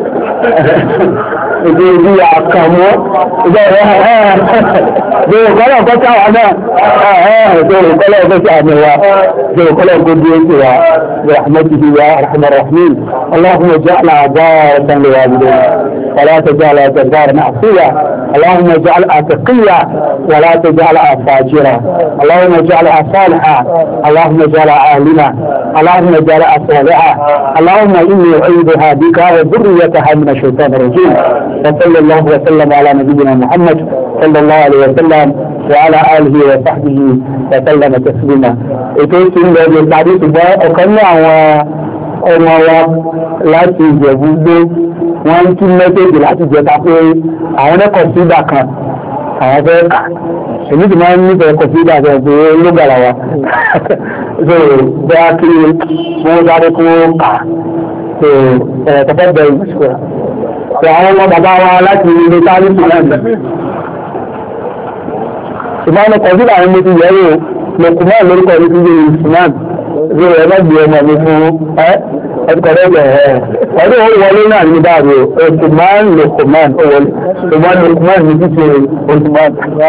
ìdí ìdí àkàmọ́ ìjọ ìrọ̀ ìkọlọ̀ ọ̀kọ́ta wà náà ìjọ ìkọlọ̀ ọ̀kọ́ta àmì wa ìjọ ìkọlọ̀ ọ̀kọ́dí oṣù wa rahmatuhu ya arhamar rahimin Allahumma ja'al a'da'atan li walidayna ولا تجعل جبارا عصيا اللهم اجعلها تقيا ولا تجعلها فاجرا اللهم اجعلها صالحا اللهم اجعلها عالما اللهم اجعلها صالحا اللهم اني اعيذها بك وذريتها من الشيطان الرجيم وصلى الله وسلم على نبينا محمد صلى الله عليه وسلم وعلى اله وصحبه وسلم تسليما ètò ń lọ ní ìpàdé ṣùgbọ́n ọ̀kan ní àwọn ọmọ wa láti Ìjẹ̀bú gbé wọ́n ń tún mẹ́tẹ́jì láti jẹta pé àwọn ẹ̀kọ́ sídà kan àwọn fẹ́ kà èmi tí máa ń nífẹ̀ẹ́ ẹ̀kọ́ sídà kan pé ló gbàrà wa so bẹ́ẹ̀ kí wọ́n sáré kó kà so ẹ̀ẹ́dẹ́gbẹ́ bẹ̀rẹ̀ ìṣúra so àwọn ọmọ bàbá wa láti ilé sáré sí náà ṣùgbọ́n ẹ̀kọ́ sídà ni mo ti yẹ̀ wò lọ́kùnrin lórúkọ ní ti yé ìsúná ìṣòro ẹ̀ má gbé ọmọ mi fún ẹ́ ẹ̀kọ́rẹ́ ẹ̀ ọdún ó wọlé náà ní dáàbò Osman Lukman ó wọlé Osman Lukman ní títí Osman.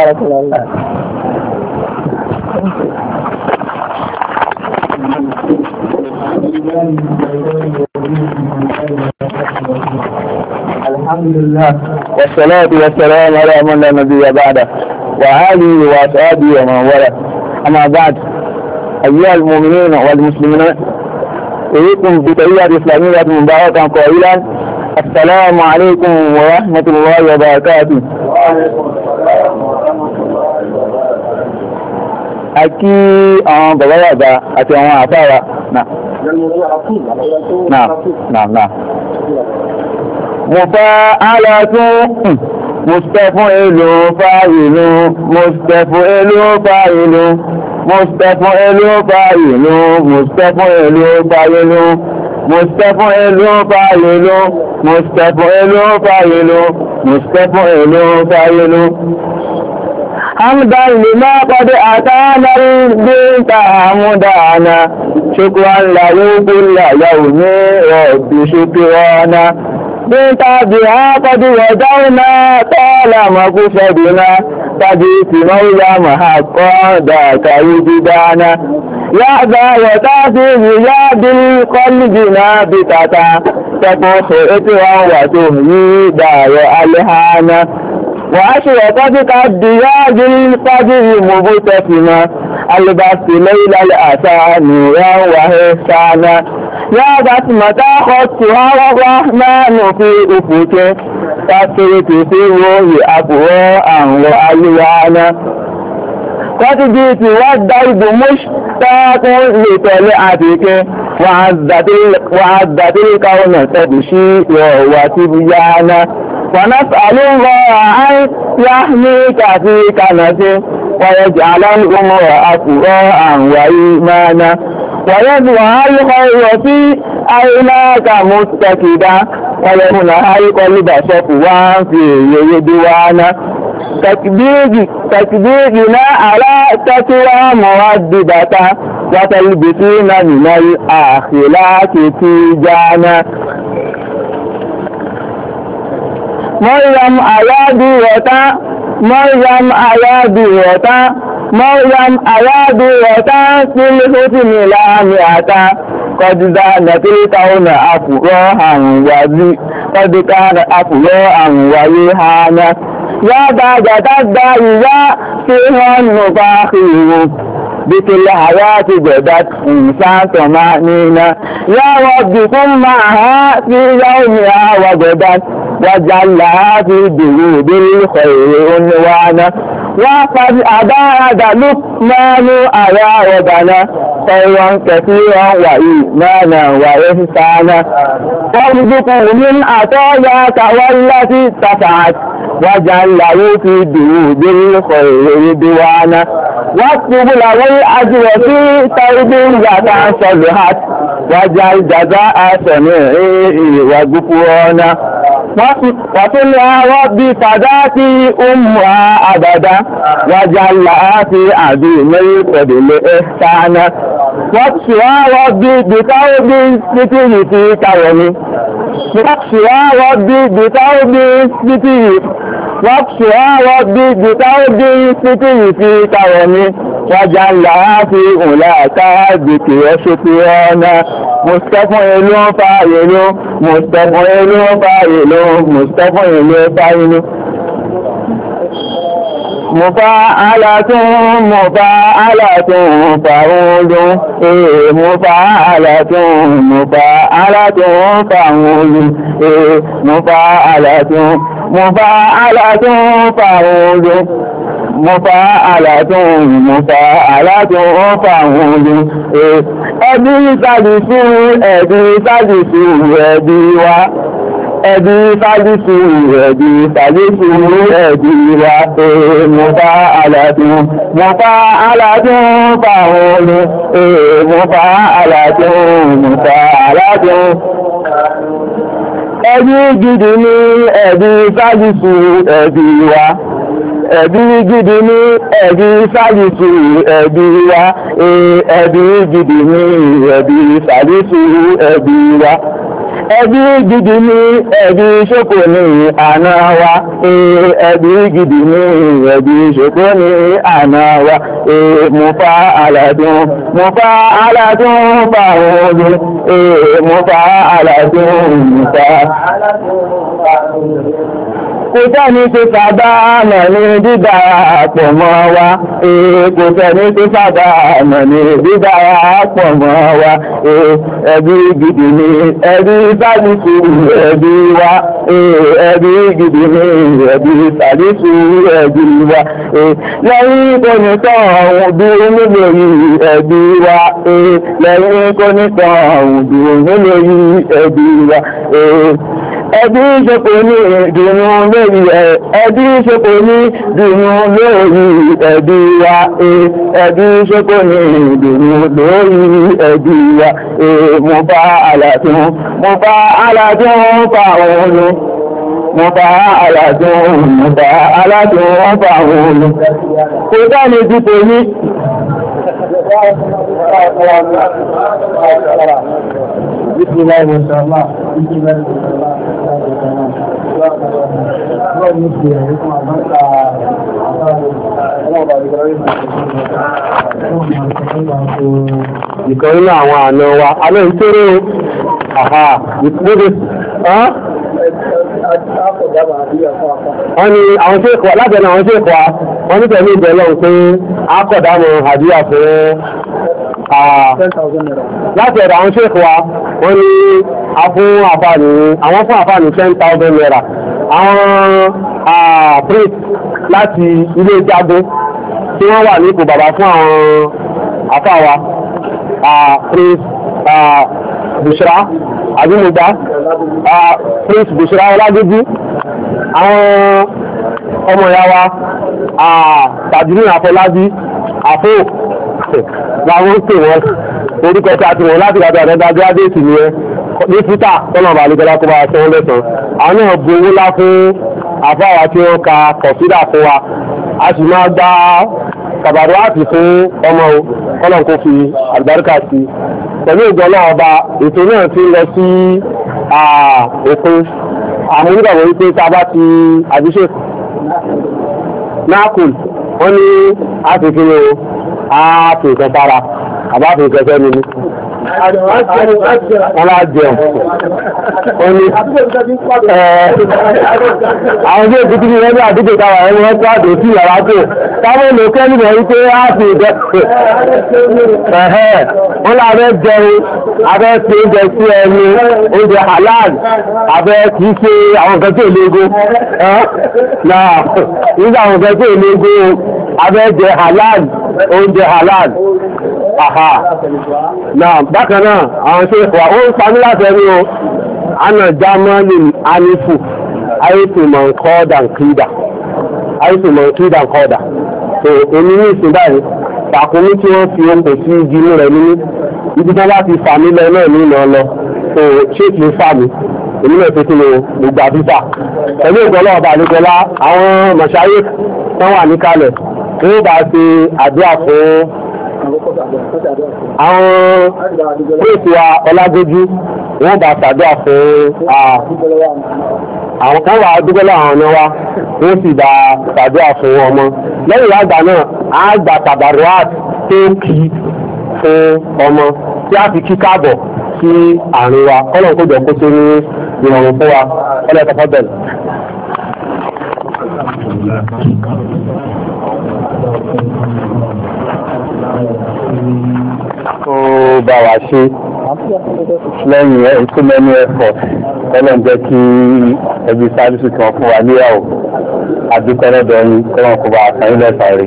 Alhamdulillah wassalatu wassalamu ala man la nabiyya ba'da wa alihi wa ashabihi wa man wala amma ba'd أيها المؤمنين والمسلمين أريكم بتحية إسلامية مباركة قائلا السلام عليكم ورحمة الله وبركاته. Akí àwọn bàbá yàgbà àti àwọn àfáàrà náà. Náà, náà, náà. Mufa'alatun mustafi'lu fa'ilu mustafi'lu fa'ilu mustafi'lu fa'ilu mustafi'lu fa'ilu mustafi'lu fa'ilu mustafi'lu fa'ilu mustafi'lu fa'ilu hamdan lima qad atana binta hamdana shukran lahu kulla yawmi rabbi shukrana binta biha qad wajawna tala maqsadina تجيس مريم حقا ذاك وجدانا يا ذا وتاتي بياد القلب نابتة تفوح إترا وتهيي دار ألهانا وأشرقت كالدياج الفجر مبتسما البس ليل الأسى نورا وحسانا يا بسمة خطها والرحمن في أفكه تسرت في الروح أبواء وألوانا قد جئت والدرب مشتاق لطلعتك وعزت الكون تبشي وهو تبيانا ونسأل الله أن يحميك في كنفه ويجعل الأمور أفراء وإيمانا ويدعى الخير في عيناك متكدا ويمنع القلب صفوا في يدوانا تكبيرنا على تكوى موددة وتلبسين من الآخرات تيجانا مريم أياديوتا مريم أياديوتا مريم أياديوتا في الحسن لامعتا قد زانت الكون أفراحا وذي قد كان أفراحا وريحانا يا باجة الدارية فيها النفاخير بكل حياة جدت إنسان طمأنينة يا رب كن معها في يومها وجدت واجعل لها في دروب الخير عنوانا وقد أباد لقمان على ربنا خيرا كثيرا وإيمانا وإحسانا وارزقه من عطاياك والتي اتسعت واجعل له في دروب الخير دوانا واكتب له الأجر في تربية صلحت واجعل جزاء سمعه وغفرانا وصل يا ربي فداتي أمها أبدا واجعل لها في عظيم الفضل إحسانا واكشف يا ربي بثوب الستر في كرمي واكشف يا ربي بثوب الستر واكشف يا ربي بثوب الستر في كرمي واجعل لها في أولاك ذكر شكرانا مستفعل فاعل مستفعل فاعل مستفعل فاعل مفاعلة مفاعلة فعول مفاعلة مفاعلة فعول مفاعلة مفاعلة فعول مفاعلة مفاعلة فعول ẹbí sádìsú ẹbí sádìsú ẹbí wa ẹbí sádìsú ẹbí sádìsú ẹbí wa ee mufa'alatu mufa'alatu fa'ul ee mufa'alatu mufa'alatu ẹbí gidi ni ẹbí sádìsú ẹbí wa ẹbí gidi ní ẹbí sádìsù ẹbí wa ẹbí gidi ní ẹbí sádìsù ẹbí wa ẹbí gidi ní ẹbí ṣòkò ní àná wa ẹbí gidi ní ẹbí ṣòkò ní àná wa mọ́fà aládùn mọ́fà aládùn fàwọn mọ́fà aládùn mọ́fà kò sẹ́ni tó sábà mọ̀ ní dídá pọ̀ mọ́ wa kò sẹ́ni tó sábà mọ̀ ní dídá pọ̀ mọ́ wa ẹbí gidi ni ẹbí sádìsù ẹbí wa ẹbí gidi ni ẹbí sádìsù ẹbí wa lẹ́yìn kò ní tán ọ̀hún dúró nílòrí ẹbí wa lẹ́yìn kò ní tán ọ̀hún dúró nílòrí ẹbí wa ẹbí ṣepò ní ìdùnnú lórí ẹ̀ ẹbí ṣepò ní ìdùnnú lórí ẹbí wa ẹbí ṣepò ní ìdùnnú lórí ẹbí wa mo bá aládùn mo bá aládùn fáwọn olú mo bá aládùn mo bá aládùn fáwọn olú kò dáni dípò ní بسم الله ما شاء الله بسم الله ما شاء الله ìkan nínú àwọn àna wa alẹ́ ìṣẹ́rẹ́ àhà ìpínlẹ̀ wọ́n ni àwọn tí èkọ́ látẹ̀nà àwọn tí èkọ́ wọ́n ní tẹ̀lé ìbẹ̀lọ́ pé àkọ̀dámọ̀ àdíyà fún láti ẹ̀dà àwọn ṣéèkù wa wọ́n ní afún àfáàní àwọn fún àfáàní ten thousand naira àwọn priest láti ilé ìjágún tí wọ́n wà ní ipò bàbá fún àwọn àfáàwà priest Bushra Abimugba Prince Bushra Ọlágójú àwọn ọmọ ìyá wa Tàjúní Àfọlábí àfó láwọn pè wọ́n orúkọ tí a ti wọ́n láti gbàgbà àdẹ́dá gírádẹ́ẹ̀tì ni ẹ ní fúta tọ́nà bàálùgbẹ́lá kó bá ṣe wọ́n lẹ́sàn àwọn náà bu owó lá fún àfáwà tí wọ́n ka kọ̀sídà fún wa a sì máa gba kàbàrọ̀ àti fún ọmọ kọ́nà kó fi àlùbáríkà sí pẹ̀lú ìjọ náà ọba ètò náà ti lọ sí òpin àmọ́ nígbàgbọ́ wípé tá a bá ti àdúṣe náàkùn wọ́n ní àfikún o ààfin nǹkan sára àbáfin nǹkan sẹ́ni ní wọ́n lá jẹun wọ́n ní àwọn tí èkútù ní wọ́n ní àdúgbò táwà ẹni wọ́n kó àdó sí ìyàrá tó táwọn olè kẹ́lì mọ̀ wípé ààfin nǹkan ẹ̀hẹ́ wọ́n lá abẹ́ jẹun abẹ́ tí oúnjẹ sí ẹni oúnjẹ halal abẹ́ kìí ṣe àwọn nǹkan tí ò léego náà nígbà àwọn nǹkan tí ò léego abẹ́ jẹ halal oúnjẹ halal àhà náà bákan náà àwọn ṣe wà ó ń paní láti ẹni o ana germany anifu àìsùnmọ̀ kọ́ọ̀dà kìdà àìsùnmọ̀ kìdà kọ́ọ̀dà so èmi ní ìsìn báyìí tàkùnmí tí wọ́n fi oúnjẹ sí igi inú rẹ̀ nínú ibi tí wọ́n bá ti fà mí lọ náà ní ìlọ lọ so ṣé kìí fà mí èmi náà tuntun ni gbogbo àbíta pẹ̀lú ìgbọ́lọ́ ọba àdékọlá àwọn mọ̀ṣáyé tán wà níkàlẹ̀ tí ó bá ṣe àdúrà fún àwọn pèsè wa Ọlágójú wọ́n bá ṣàdúrà fún àwọn kan wà dúgbọ́lọ́ àwọn ọ̀nà wa wọ́n sì bá ṣàdúrà fún ọmọ lẹ́yìn àgbà náà á gbà tàbàrúwàt tó kí fún ọmọ tí a fi kí káàbọ̀ sí àárín wa kọ́lọ̀ kó jọ kó tó ní ìrọ̀rùn fún wa ọlọ́ ẹ̀kọ́ bẹ̀rẹ̀. Ó bá wa ṣe lẹ́yìn ẹ̀ tó mẹ́nu effort kọ́lọ̀ ń jẹ́ kí ẹbí sáàlùsù tí wọ́n fún wa níyàwó àdúkọ́lọ́dọ̀ yín kọ́lọ̀ kó bá àṣàyìn lẹ́sàárì.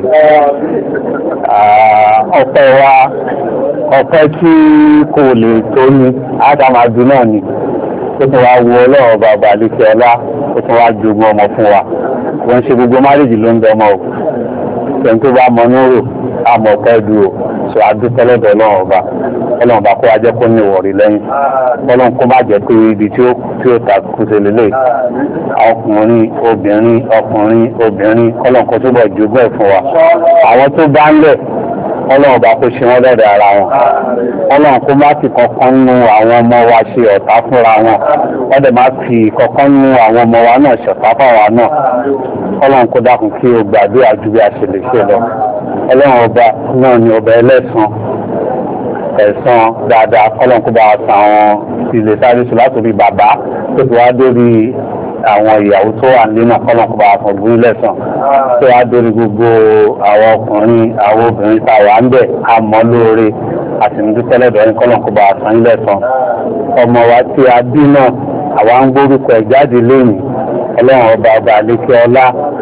Ọpẹ́ wa ọpẹ́ tí kò lè tó ní ádámàdú náà ni ó tún wá wo ọlọ́run bàbá àdúkẹ́ ọlá ó tún wá jogún ọmọ fún wa wọ́n ṣe gbogbo márìjì ló ń dọmọ o ṣẹ́ni tó bá mọ núrò àmọ́ ọpẹ́ dúró sọ àdúkọ́lọ́dọ̀ ọlọ́run ọba ọlọ́run bá kó wa jẹ́ kó ní ìwọ̀rí lẹ́yìn ọlọ́run kó má jẹ́ pé ibi tí ó tí ó ta kú sí lélẹ̀ ọkùnrin obìnrin ọkùnrin obìnrin ọlọ́run kó túbọ̀ jogún ẹ̀ fún wa àwọn tó bá ń lẹ̀ ọlọ́run bá kó ṣe wọ́n lẹ́rẹ̀ ara wọn ọlọ́run kó má fi kankan nú àwọn ọmọ wa ṣe ọ̀tá fúnra wọn wọ́n dẹ̀ má fi kankan nú àwọn ọmọ wa náà ṣọ̀tá fáwa náà ọlọ́run kó dákun kí o gbàdúrà ju bí a ṣe lè ṣe lọ ọlọ́run ọba náà ni ọba ẹlẹ́san ẹ̀san dáadáa ọlọ́run kó bá wa san àwọn ilé sáré sùn látòrí bàbá tó ti wá dórí àwọn ìyàwó tó wà nínú ọlọ́run kó bá wa san ògùn lẹ́san tó wá dórí gbogbo àwọn ọkùnrin àwọn obìnrin tá a wà ń bẹ̀ àmọ́ lóore àti ní dúpẹ́lẹ́dọ̀ ẹni kọ́lọ́run kó bá wa san lẹ́san ọmọ wa tí a bí náà àwa ń gbórúkọ ẹ̀ jáde lẹ́yìn ọlọ́run ọba ọba àlékè ọlá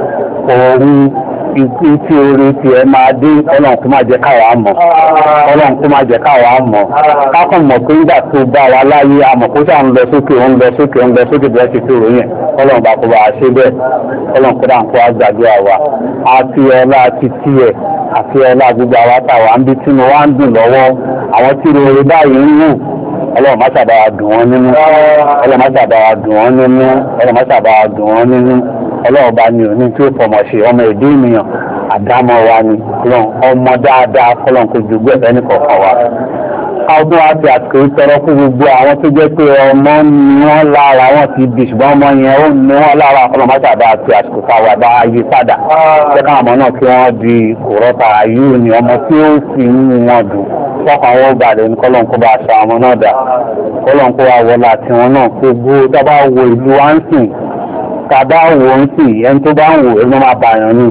orí ikú tí orí tí ẹ máa dé ọlọ́run kó má jẹ́ káwa mọ̀ ọlọ́run kó má jẹ́ káwa mọ̀ kákan mọ̀ pé nígbà tó bá wa láyé àmọ̀ kó sáà ń lọ sókè ó ń lọ sókè ó ń lọ sókè bẹ́ẹ̀ ti tó ròyìn ọlọ́run bá kó bá a ṣe bẹ́ẹ̀ ọlọ́run kó dáa kó wá gbàdúrà wa àti ọlá àti tiẹ̀ àti ọlá gbogbo àwa táwa ń bí tí mo wá ń dùn lọ́wọ́ àwọn tí rere báyìí ń wù ọlọ́run má ṣàbára dùn wọ́n nínú ọlọ́run má ṣàbára dùn wọ́n nínú ọlọ́run má ṣàbára dùn wọ́n nínú ọlọ́run bá ní òní tí ó fọmọ ṣe ọmọ èdè ènìyàn àdámọ́ wa ni ọmọ dáadáa kọ́lọ́n kò jù gbẹ̀fẹ́ nìkọ̀ọ̀kan wa. ọdún àti àtìkò tọrọ fún gbogbo àwọn tó jẹ́ pé ọmọ ni wọ́n lára wọn ti bí ṣùgbọ́n ọmọ yẹn ó ní wọ́n lára ọlọ́run má ṣàbára àti àtìkò táwa bá yí padà jẹ́ káwọn ọmọ náà kí wọ́n di kòrọ́ta yìí ni ọmọ tí ó sì ń mú wọn dùn fọ́kàn wọn ó balẹ̀ ní kọ́lọ́n kó bá aṣọ àwọn náà dà kọ́lọ́n kó wá wọlé àti wọn náà gbogbo tá bá wo ìlú wa ń sìn tàbá wò ń sì ẹni tó bá ń wò ẹni máa bàyàn ní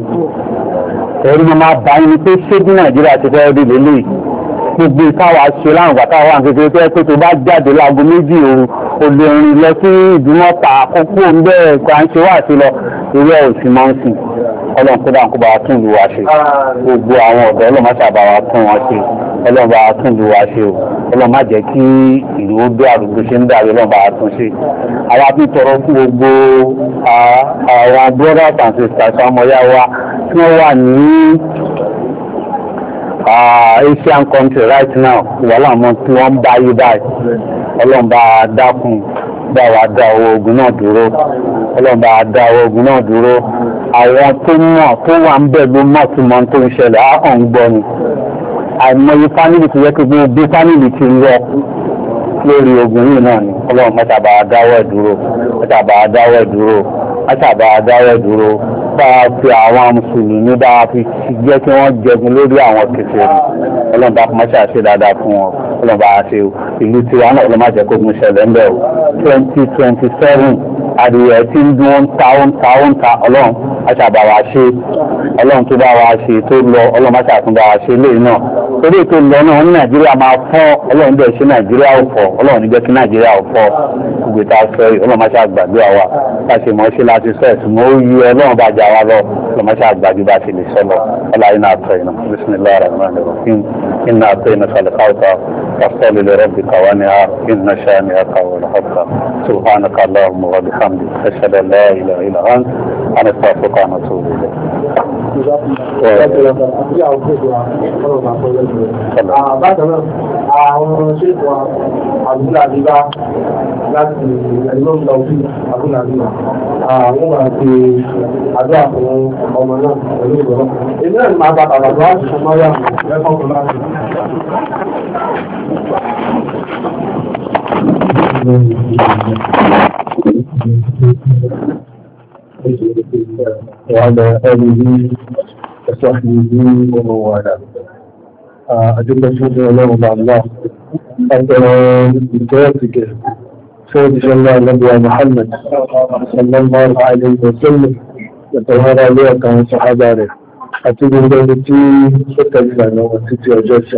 ẹni máa bàyàn ní pé ṣé bí nàìjíríà ti fẹ́ rí lélẹ̀ gbogbo ìkáwà ṣe láwọn ìgbà táwọn àwọn kékeré tó yẹ pé tó bá jáde láago méjì òru o lè rìn lọ sí ìdúmọ̀ta àkókò ń bẹ́ẹ̀ kó à ń ṣe wá sí lọ irú ẹ̀ ò sì máa ń sìn ọlọ́run kó dáa kó bá wa tún lu wa ṣe gbogbo àwọn ọ̀dọ́ ọlọ́run má ṣàbá wa tún wọn ṣe ọlọ́run bá wa tún lu wa ṣe o ọlọ́run má jẹ́ kí ìlú ó dé àdúgbò ṣe ń dàrí ọlọ́run bá a tún ṣe. àwa bí tọrọ fún gbogbo àwọn brothers and sisters ọmọ ya wa tí wọ́n wà ní Asian country right now wàhálà mọ́ tí wọ́n ń bá yí báyìí ọlọ́run bá a dákun bá wa dá owó ogun náà dúró ọlọ́run bá a dá owó ogun náà dúró àwọn tó mọ̀ tó wà ń bẹ̀ ló mọ̀ tí mọ̀ tó ń ṣẹlẹ̀ á hàn gbọ́ ni àìmọye fámìlì tó yẹ kí gbogbo fámìlì ti ń lọ lórí ogun yìí náà ni ọlọ́run mẹ́ta bá a dáwọ́ ẹ̀ dúró mẹ́ta bá a dáwọ́ ẹ̀ dúró mẹ́ta bá a dáwọ́ ẹ̀ dúró bá a fi àwọn mùsùlùmí bá a fi jẹ́ kí wọ́n jẹgun lórí àwọn kèfèrí ọlọ́run bá a máa ṣàṣe dáadáa fún wọn ọlọ́run bá a ṣe ìlú tiwa náà ọlọ́run má jẹ́ kó gun ṣẹlẹ̀ ńbẹ̀ o twenty twenty seven adìyẹ tí ń dún ń ta ń ta ń ta ọlọ́run aṣàbà wa ṣe ọlọ́run tó bá wa ṣe tó lọ ọlọ́run aṣàtúnbà wa ṣe léyìn náà torí ètò ìlọ náà ní nàìjíríà máa fọ́ ọlọ́run bẹ́ẹ̀ ṣe nàìjíríà ò fọ́ ọlọ́run ní jẹ́ kí nàìjíríà ò fọ́ gbogbo ìta sọ yìí ọlọ́run máa ṣàgbàdo àwa láti mọ̀ ṣe láti sọ ẹ̀sùn mọ́ ó yí ọlọ́run bá jà wá lọ ọlọ́run máa ṣàgbàdo bá ti lè sọ lọ ọlá iná àtọ̀ iná bismillahir rahmanir rahim iná àtọ̀ iná sàlẹ̀káwùtà فصل لربك وانهار إن شانئك هو الأبتر سبحانك اللهم وبحمدك أشهد أن لا إله إلا أنت أنا أستغفرك وأتوب إليك. Bákan náà, àwọn ṣètò àbúlà àdúrà láti ẹ̀lọ́gbà òfin àbúlà àdúrà. Àwọn máa fi àdúrà fún ọmọ náà pẹ̀lú ìgbọ̀nà. Èmi náà máa bá àbàbà láti fún Máyà lẹ́kọ̀ọ́ láti. وعلى آله وصحبه ومن والاه. أجل الشكر له مع الله أكبر بتوفيق سيد الله نبي محمد صلى الله عليه وسلم وتوارى عليه كان صحابه أتوب التي تتجلى وتتي أجلسة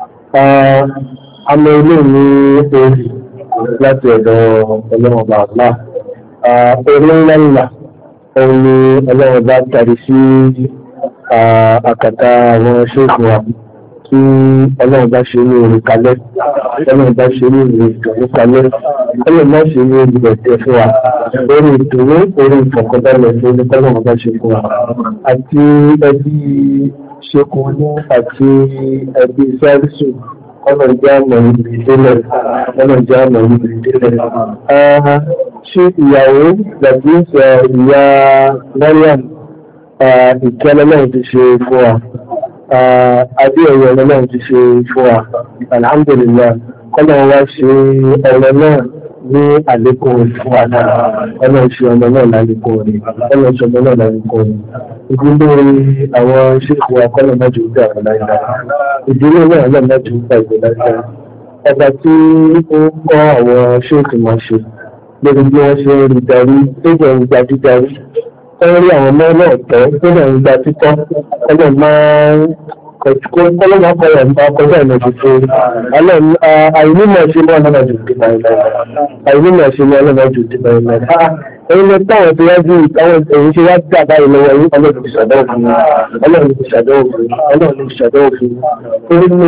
àmọ́ ilé ní orí láti ọ̀dọ̀ ọlọ́run bá àlá orí ńlá ńlá òun ni ọlọ́run bá tàrí sí àkàtà àwọn ṣéèkù wa kí ọlọ́run bá ṣe ní orí kalẹ̀ ọlọ́run bá ṣe ní orí ìdùnnú kalẹ̀ ọlọ́run bá ṣe ní orí ẹ̀tẹ́ fún wa orí ìdùnnú orí ìfọ̀kànbalẹ̀ fún ní ọlọ́run bá ṣe fún wa àti ẹbí ṣéèkù ní àti ẹbí sáríṣù ọ̀nà ìjà àmọ̀ ìdílé ọ̀nà ìjà àmọ̀ ìdílé. Ṣé ìyàwó dàbí ìyá Mariam ìkẹ́lẹ́ náà ti ṣe fún wa? Adé ẹ̀yọ̀ náà ti ṣe fún wa. Alhamdulillah, kọ́nà wá ṣe ọ̀rọ̀ náà ní àlékún fún wa náà. Ọ̀nà ìṣe ọmọ náà lálékún rẹ̀. Ọ̀nà ìṣe ọmọ náà lálékún rẹ̀. Ìgbìmọ̀ àwọn ṣéèkù akọ́lọ̀ mẹ́jọ gbà láìláà. Ìdílé náà náà mẹ́jọ gbà ìgbò láìláà. Ọba tí ó kọ́ àwọn ṣéèkù máa ṣe lórí bí wọ́n ṣe ń rí darí tó jẹ́ ń gba dídarí. Wọ́n rí àwọn ọmọ náà tọ́ tó jẹ́ ń gba títọ́. Ọlọ́ máa ń kọ́lọ́ máa kọ́ ẹ̀ nípa ọkọ̀ bẹ́ẹ̀ lọ́jọ́ tó àìnímọ̀ ṣe mọ́ ọlọ́mọ jù dé láìláà. Àìnímọ̀ ṣe mọ́ ọlọ́mọ jù dé láìláà. Ẹni lọ táwọn tó wájú ìtàwọn èyí ṣe wá gbà báyìí lọ́wọ́ yìí ọlọ́run ti ṣàdánwò fún ọlọ́run ti ṣàdánwò fún ọlọ́run ti ṣàdánwò fún orí ní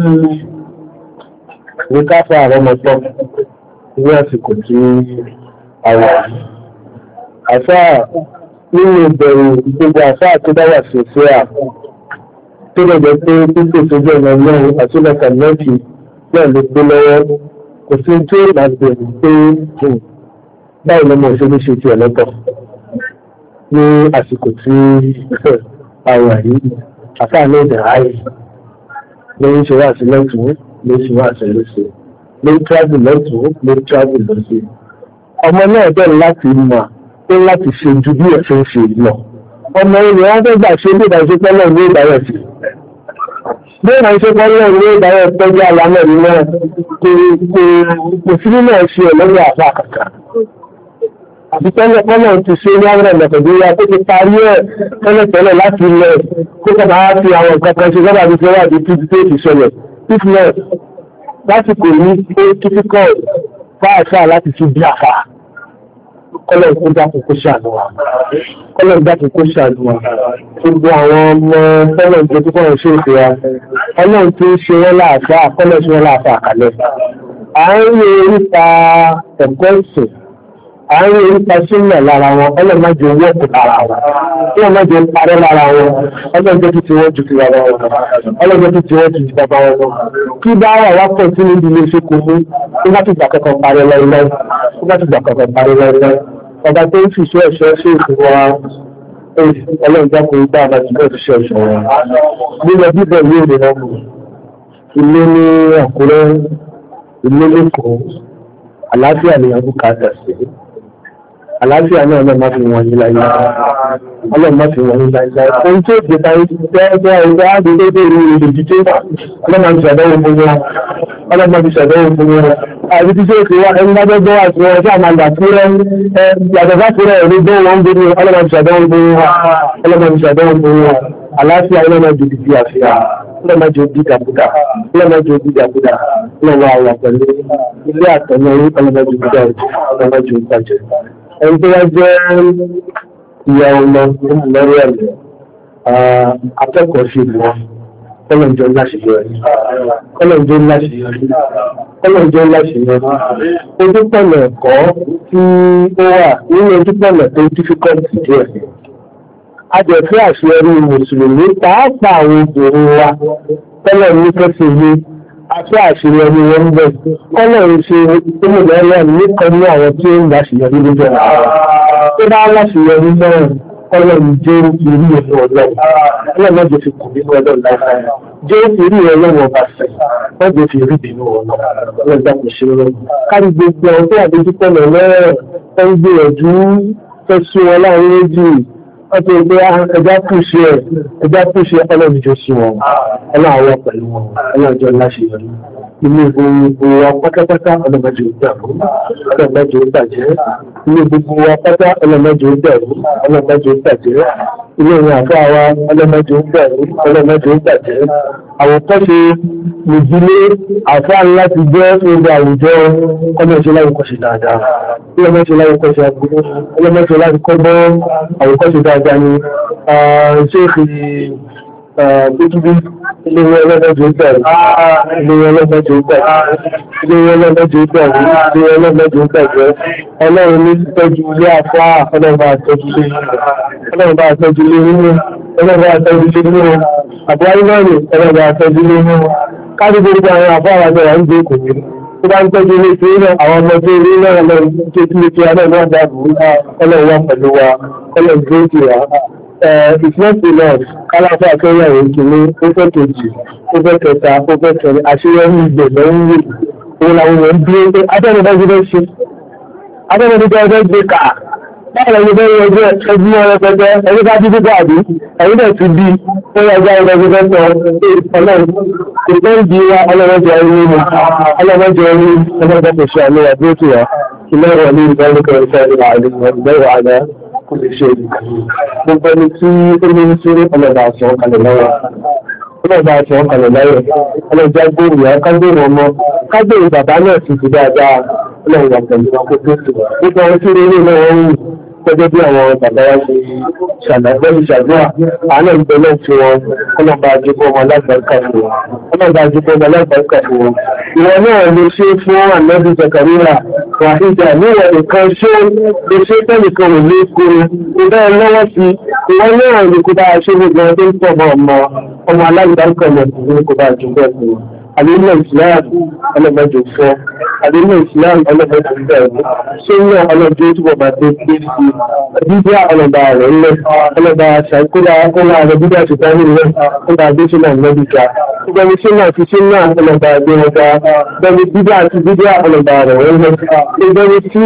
ní káfà àwọn ọmọ tọ́ ní àsìkò tí àwọn àfà nínú ìbẹ̀rù gbogbo àfà tó bá wà sí sí à tó lọ́jọ́ pé pípò tó jẹ́ ọmọ náà àti lọ́kà mẹ́kì náà ló pé lọ́wọ́ kò sí tó máa bẹ̀rù pé báyìí lọ́mọ òṣèlú ṣe ti ẹ̀lọ́tọ̀ ní àsìkò tí àwọn àyí àfáà ní ìdẹ̀ ààyè ló ń ṣe wá sí lọ́tún ló ṣe wá sí lọ́sẹ̀ ló ń travel lọ́tún ló ń travel lọ́sẹ̀ ọmọ náà bẹ̀rẹ̀ láti mọ̀ pé láti ṣe ju bí ẹ̀ṣẹ̀ ń ṣe lọ ọmọ ilẹ̀ wọn fẹ́ gbà ṣe bí ìdájọ́ pẹ́lẹ́ ní ìdáyẹ̀ sí bí ìdájọ́ pẹ́lẹ́ ní ìdáyẹ̀ tọ́jú àlámọ̀ yìí náà kò sí nínú ẹ̀ṣẹ̀ lọ́wọ́ àfáà kàkà àti tẹ́lẹ̀ pọ́nà ti ṣe ní àwọn ọ̀nàkọ̀dúnrà tó ti parí ẹ̀ tẹ́lẹ̀tẹ́lẹ̀ láti ilẹ̀ kó kọ́nà á fi àwọn nǹkan kan ṣe lọ́dà tó fẹ́ wà ní títí tó ti ṣẹlẹ̀ fitness lásìkò ní pé kíkọ́ fáàṣà láti fi bí àfà kọ́lọ̀ kó dákun kó ṣàánú wa kọ́lọ̀ dákun kó ṣàánú wa gbogbo àwọn ọmọ kọ́lọ̀ tó tó kọ́lọ̀ ṣe ìfẹ́ wa ọlọ́run tó ṣe wọ́n láàfáà kọ́lọ̀ ṣe wọ́n láàfáà kalẹ̀ àárín oríta ẹ̀kọ́ ìsìn àárín oríta sílẹ̀ lára wọn ọlọ́run má jẹ́ owó ọ̀pọ̀ lára wọn ọlọ́run má jẹ́ parẹ́ lára wọn ọlọ́run tó ti wọ́n ju ti bàbá wọn ọlọ́run tó ti wọ́n ju ti bàbá wọn kí bá wà wá pọ̀ sí níbi ilé iṣẹ́ kò mú tó bá ti gbà kankan parẹ́ lọ́wọ́ tó bá ti gbà kankan parẹ́ lọ́wọ́ ọba tó ń fiṣẹ́ ẹ̀ṣọ́ sí ìfún wa ọlọ́run dákun gbá ọba tí bẹ́ẹ̀ fiṣẹ́ ẹ̀ṣọ́ wọn nígbà bíbẹ̀ ní èdè náà mú ilé ní Àkúrẹ́ ilé lẹ́kọ̀ọ́ àlàáfíà ni ọdún káàkiri sí àlàáfíà náà náà má fi wọ́n yí láyé ọlọ́run má fi wọ́n yí láyé ohun tí ó jẹ tàí tẹ́ẹ̀tẹ́ ẹgbẹ́ àdúgbò ìlú ìlú jíjẹ́ ọlọ́run ti ṣàdánwò fún wọn ọlọ́run ti ṣàdánwò fún wọn àti tí ó ti wá ẹni lábẹ́gbọ́ àti wọn tí a máa gbà fúrẹ́ yàtọ̀ sáfúrẹ́ ẹ̀rí gbọ́ wọn gbé ní ọlọ́run ti ṣàdánwò fún wọn ọlọ́run ti ṣàdánwò fún wọn àlàáfíà ọlọ́run ti di àfihàn ọlọ́run ti di dàkúdà ọlọ́run ti di dàkúdà ọlọ́run àwọn pẹ̀lú ilé àtọ̀nà orí ọlọ́run ti di ọlọ́run ti bàjẹ́ ẹni tó wá jẹ́ ìyá ọmọ lọ́rọ̀ ẹ̀lẹ́ akẹ́kọ̀ọ́ sí ìlú wọn kọ́lọ̀njọ́ láṣeyọrí kọ́lọ̀njọ́ láṣeyọrí kọ́lọ̀njọ́ láṣeyọrí ojúpọ̀nà ẹ̀kọ́ tí ó wà nínú ojúpọ̀nà tó dífíkọ́ǹtì díẹ̀ ajẹ̀fẹ́ àṣeyọrí mùsùlùmí pàápàá àwọn obìnrin wa tọ́lọ̀ ní kẹ́sì ní afẹ́ àṣeyọrí wọn ń bẹ̀ kọ́lọ̀ ń ṣe ìmùlẹ́lẹ́ nìkan ní àwọn tí ó ń láṣeyọrí lójú ọ̀la tó bá láṣeyọrí náà kọ́lọ̀ ń jẹ́ ìrí ẹ̀rọ ọlọ́run ọlọ́run jẹ́ fi kù nínú ọlọ́run láìpẹ́ jẹ́ ìrí ọlọ́run ọba fẹ́ wọ́n jẹ́ fi rí ìbínú ọlọ́run ọlọ́run dákun ṣe rọrùn kárí gbogbo ọ̀hún tó àdójúkọ̀ lọ lọ́rọ̀ tó ń gbìyànjú fẹ́ sí wọn láàrin méjì wọ́n ti gbé ẹja pùṣe ẹ̀ ẹja pùṣe ọlọ́run jọ sí wọn ọlọ́run àwọn pẹ̀lú wọn ọlọ́run jọ láṣeyọrí ilé gbogbo wa pátápátá ọlọ́mọdé ìdàrú ọlọ́mọdé ìbàjẹ́ ilé gbogbo wa pátá ọlọ́mọdé ìdàrú ọlọ́mọdé ìbàjẹ́ ilé ìrìn àfáà wa ọlọ́mọdé ìdàrú ọlọ́mọdé ìbàjẹ́ àwòkọ́ṣe ìdílé àfáà láti jẹ́ gbogbo àwùjọ ọlọ́mọdé láwùkọ́ṣe dáadáa ọlọ́mọdé láwùkọ́ṣe àbúrò ọlọ́mọdé láti kọ́gbọ́ àwòkọ́ṣe dáadáa ni ṣé Bíkíbí ilé ọlọ́mọdé ìbẹ̀rù, ilé ọlọ́mọdé ìbẹ̀rù, ilé ọlọ́mọdé ìbẹ̀rù, ilé ọlọ́mọdé ìbẹ̀rù, ọlọ́run ní tọ́jú ilé àfáà, ọlọ́run bá tọ́jú ilé nínú, ọlọ́run bá tọ́jú ilé nínú, ọlọ́run bá tọ́jú ilé nínú, àbúrá ìlọ́rì, ọlọ́run bá tọ́jú ilé nínú, káàdì gbogbo àwọn àfáà wa jẹ́ wà ń gbé kò ní. Tó bá ń tọ́jú ilé tí ó àwọn ọmọ tó rí náà lọ́run tó tí lè fi alẹ́ náà dáàbò ọlọ́run wà pẹ̀lú wa, ọlọ́run tó ti wà. It's not enough kálàfà akẹ́yàwó kìíní ó fẹ́ kejì ó fẹ́ kẹta ó fẹ́ kẹrin àṣeyọrí ìgbẹ̀ lọ ń rí òun làwọn èèyàn bí ó pé adẹ́nudẹ́ gbé ṣe adẹ́nudẹ́ gbé gbé kà báwọn ẹni bẹ́ẹ̀ yọjú ẹbí wọn rẹpẹtẹ ẹni bá dídí bọ́ àbí ẹ̀yìn náà ti bí ó yẹ ọjọ́ ẹgbẹ́ gbé sọ ọlọ́run kò tó ń di wa ọlọ́mọdé ẹni nínú ọlọ́mọdé ẹni ọlọ́mọdé kò ṣe àmì àbí òtù wa ilé ìwọ̀n ní ìdánilẹ́kọ̀ọ́ ìfẹ́ ìwà ìgbẹ́wà àdá kò lè ṣe gbogbo ẹni tí ó ní sí ọlọ́dà àṣọ kalẹ̀ lọ́wọ́ ọlọ́dà àṣọ kalẹ̀ lọ́wọ́ ọlọ́dà gbòòrò yà kágbòòrò ọmọ kágbòòrò bàbá náà sì ti dáadáa ọlọ́dà pẹ̀lú ọkọ̀ tó sì gbogbo àwọn tí ó rí lọ́wọ́ ń gẹ́gẹ́ bí àwọn bàbá wa ṣe ṣàlàyé ṣàdúrà àánà ìgbẹ́lẹ̀ tí wọn ọlọ́ba àjẹbọ́ ọmọ alágbàáká fún wọn ọlọ́ba àjẹbọ́ ọmọ alágbàáká fún wọn ìwọ náà lè ṣe fún ànábì Zakariya wàhídà níwọ̀n nìkan ṣé lè ṣe tẹ́nìkan ò lè kúrò ìbẹ́ lọ́wọ́ sí ìwọ náà lè kó bá ṣe gbogbo ọdún tó bọ̀ ọmọ ọmọ alágbàáká lọ kó bá àjẹbọ́ fún wọn àdínlẹ̀ ìsìláàmù ọlọ́mọdé fọ́ àdínlẹ̀ ìsìláàmù ọlọ́mọdé bẹ̀rù sóyún ọlọ́dún túbọ̀ bá dé pé sí bíbá ọlọ́ba rẹ̀ ńlẹ̀ ọlọ́ba ṣàkóla ọlọ́ba rẹ̀ bíbá ṣùgbọ́n nílẹ̀ ọlọ́ba adéṣínà mẹ́bíkà gbẹ̀mí sínú àti sínú ọlọ́ba adéwọ́ta gbẹ̀mí bíbá àti bíbá ọlọ́ba rẹ̀ ńlẹ̀ gbẹ̀mí tí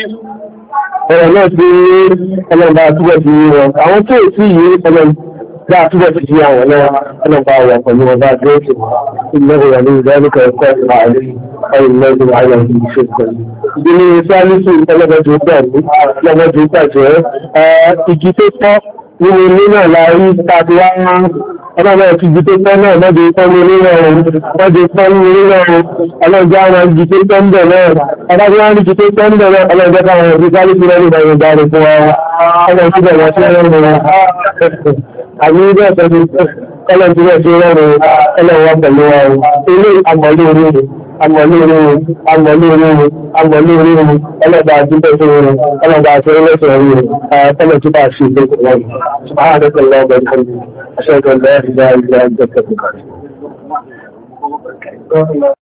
ọ̀rọ̀ náà ti ọlọ́ba túbọ̀ ti yí wọn àwọn tó ì sí yìí ọlọ́ba لا تبقى فيها ولا أنا باوى فلو بعد ذلك إنه ولي ذلك يقاتل عليه أي اللازم على في شركة ìdílé sáàlùsù ìtọ́lọ́gbẹ́ tó pẹ̀lú lọ́gbẹ́ tó pẹ̀lú ìjì tó tọ́ nínú ilé náà la rí tàbí wá ọlọ́run ti jí tó pẹ́ náà lọ́dẹ pẹ́ ní orí náà lọ́dẹ pẹ́ ní orí náà ọlọ́jọ́ àwọn jí tó pẹ́ ń bẹ̀ náà ọlọ́jọ́ àwọn jí tó pẹ́ ń bẹ̀ náà ọlọ́jọ́ káwọn ẹ̀bí sáré sí lọ́dẹ ìgbà ìgbà rẹ̀ fún wa ọlọ́run ti bẹ̀rẹ̀ sí rọrùn àbí bẹ́ẹ̀ pẹ̀lú ọlọ́run ti bẹ̀rẹ̀ sí rọrùn ọlọ́run wa pẹ̀lú wa ilé àmọ̀lé orí agbọ̀lórí agbọ̀lórí agbọ̀lórí ọlọ́dà àdúgbò tó rẹ̀ ọlọ́dà àti ẹlẹ́sẹ̀ rí rẹ̀ tẹ́lẹ̀ tó bá ṣe ìgbẹ́kọ̀ lọ́wọ́ ṣùgbọ́n àdẹ́kọ̀ lọ́wọ́ ẹ̀kọ́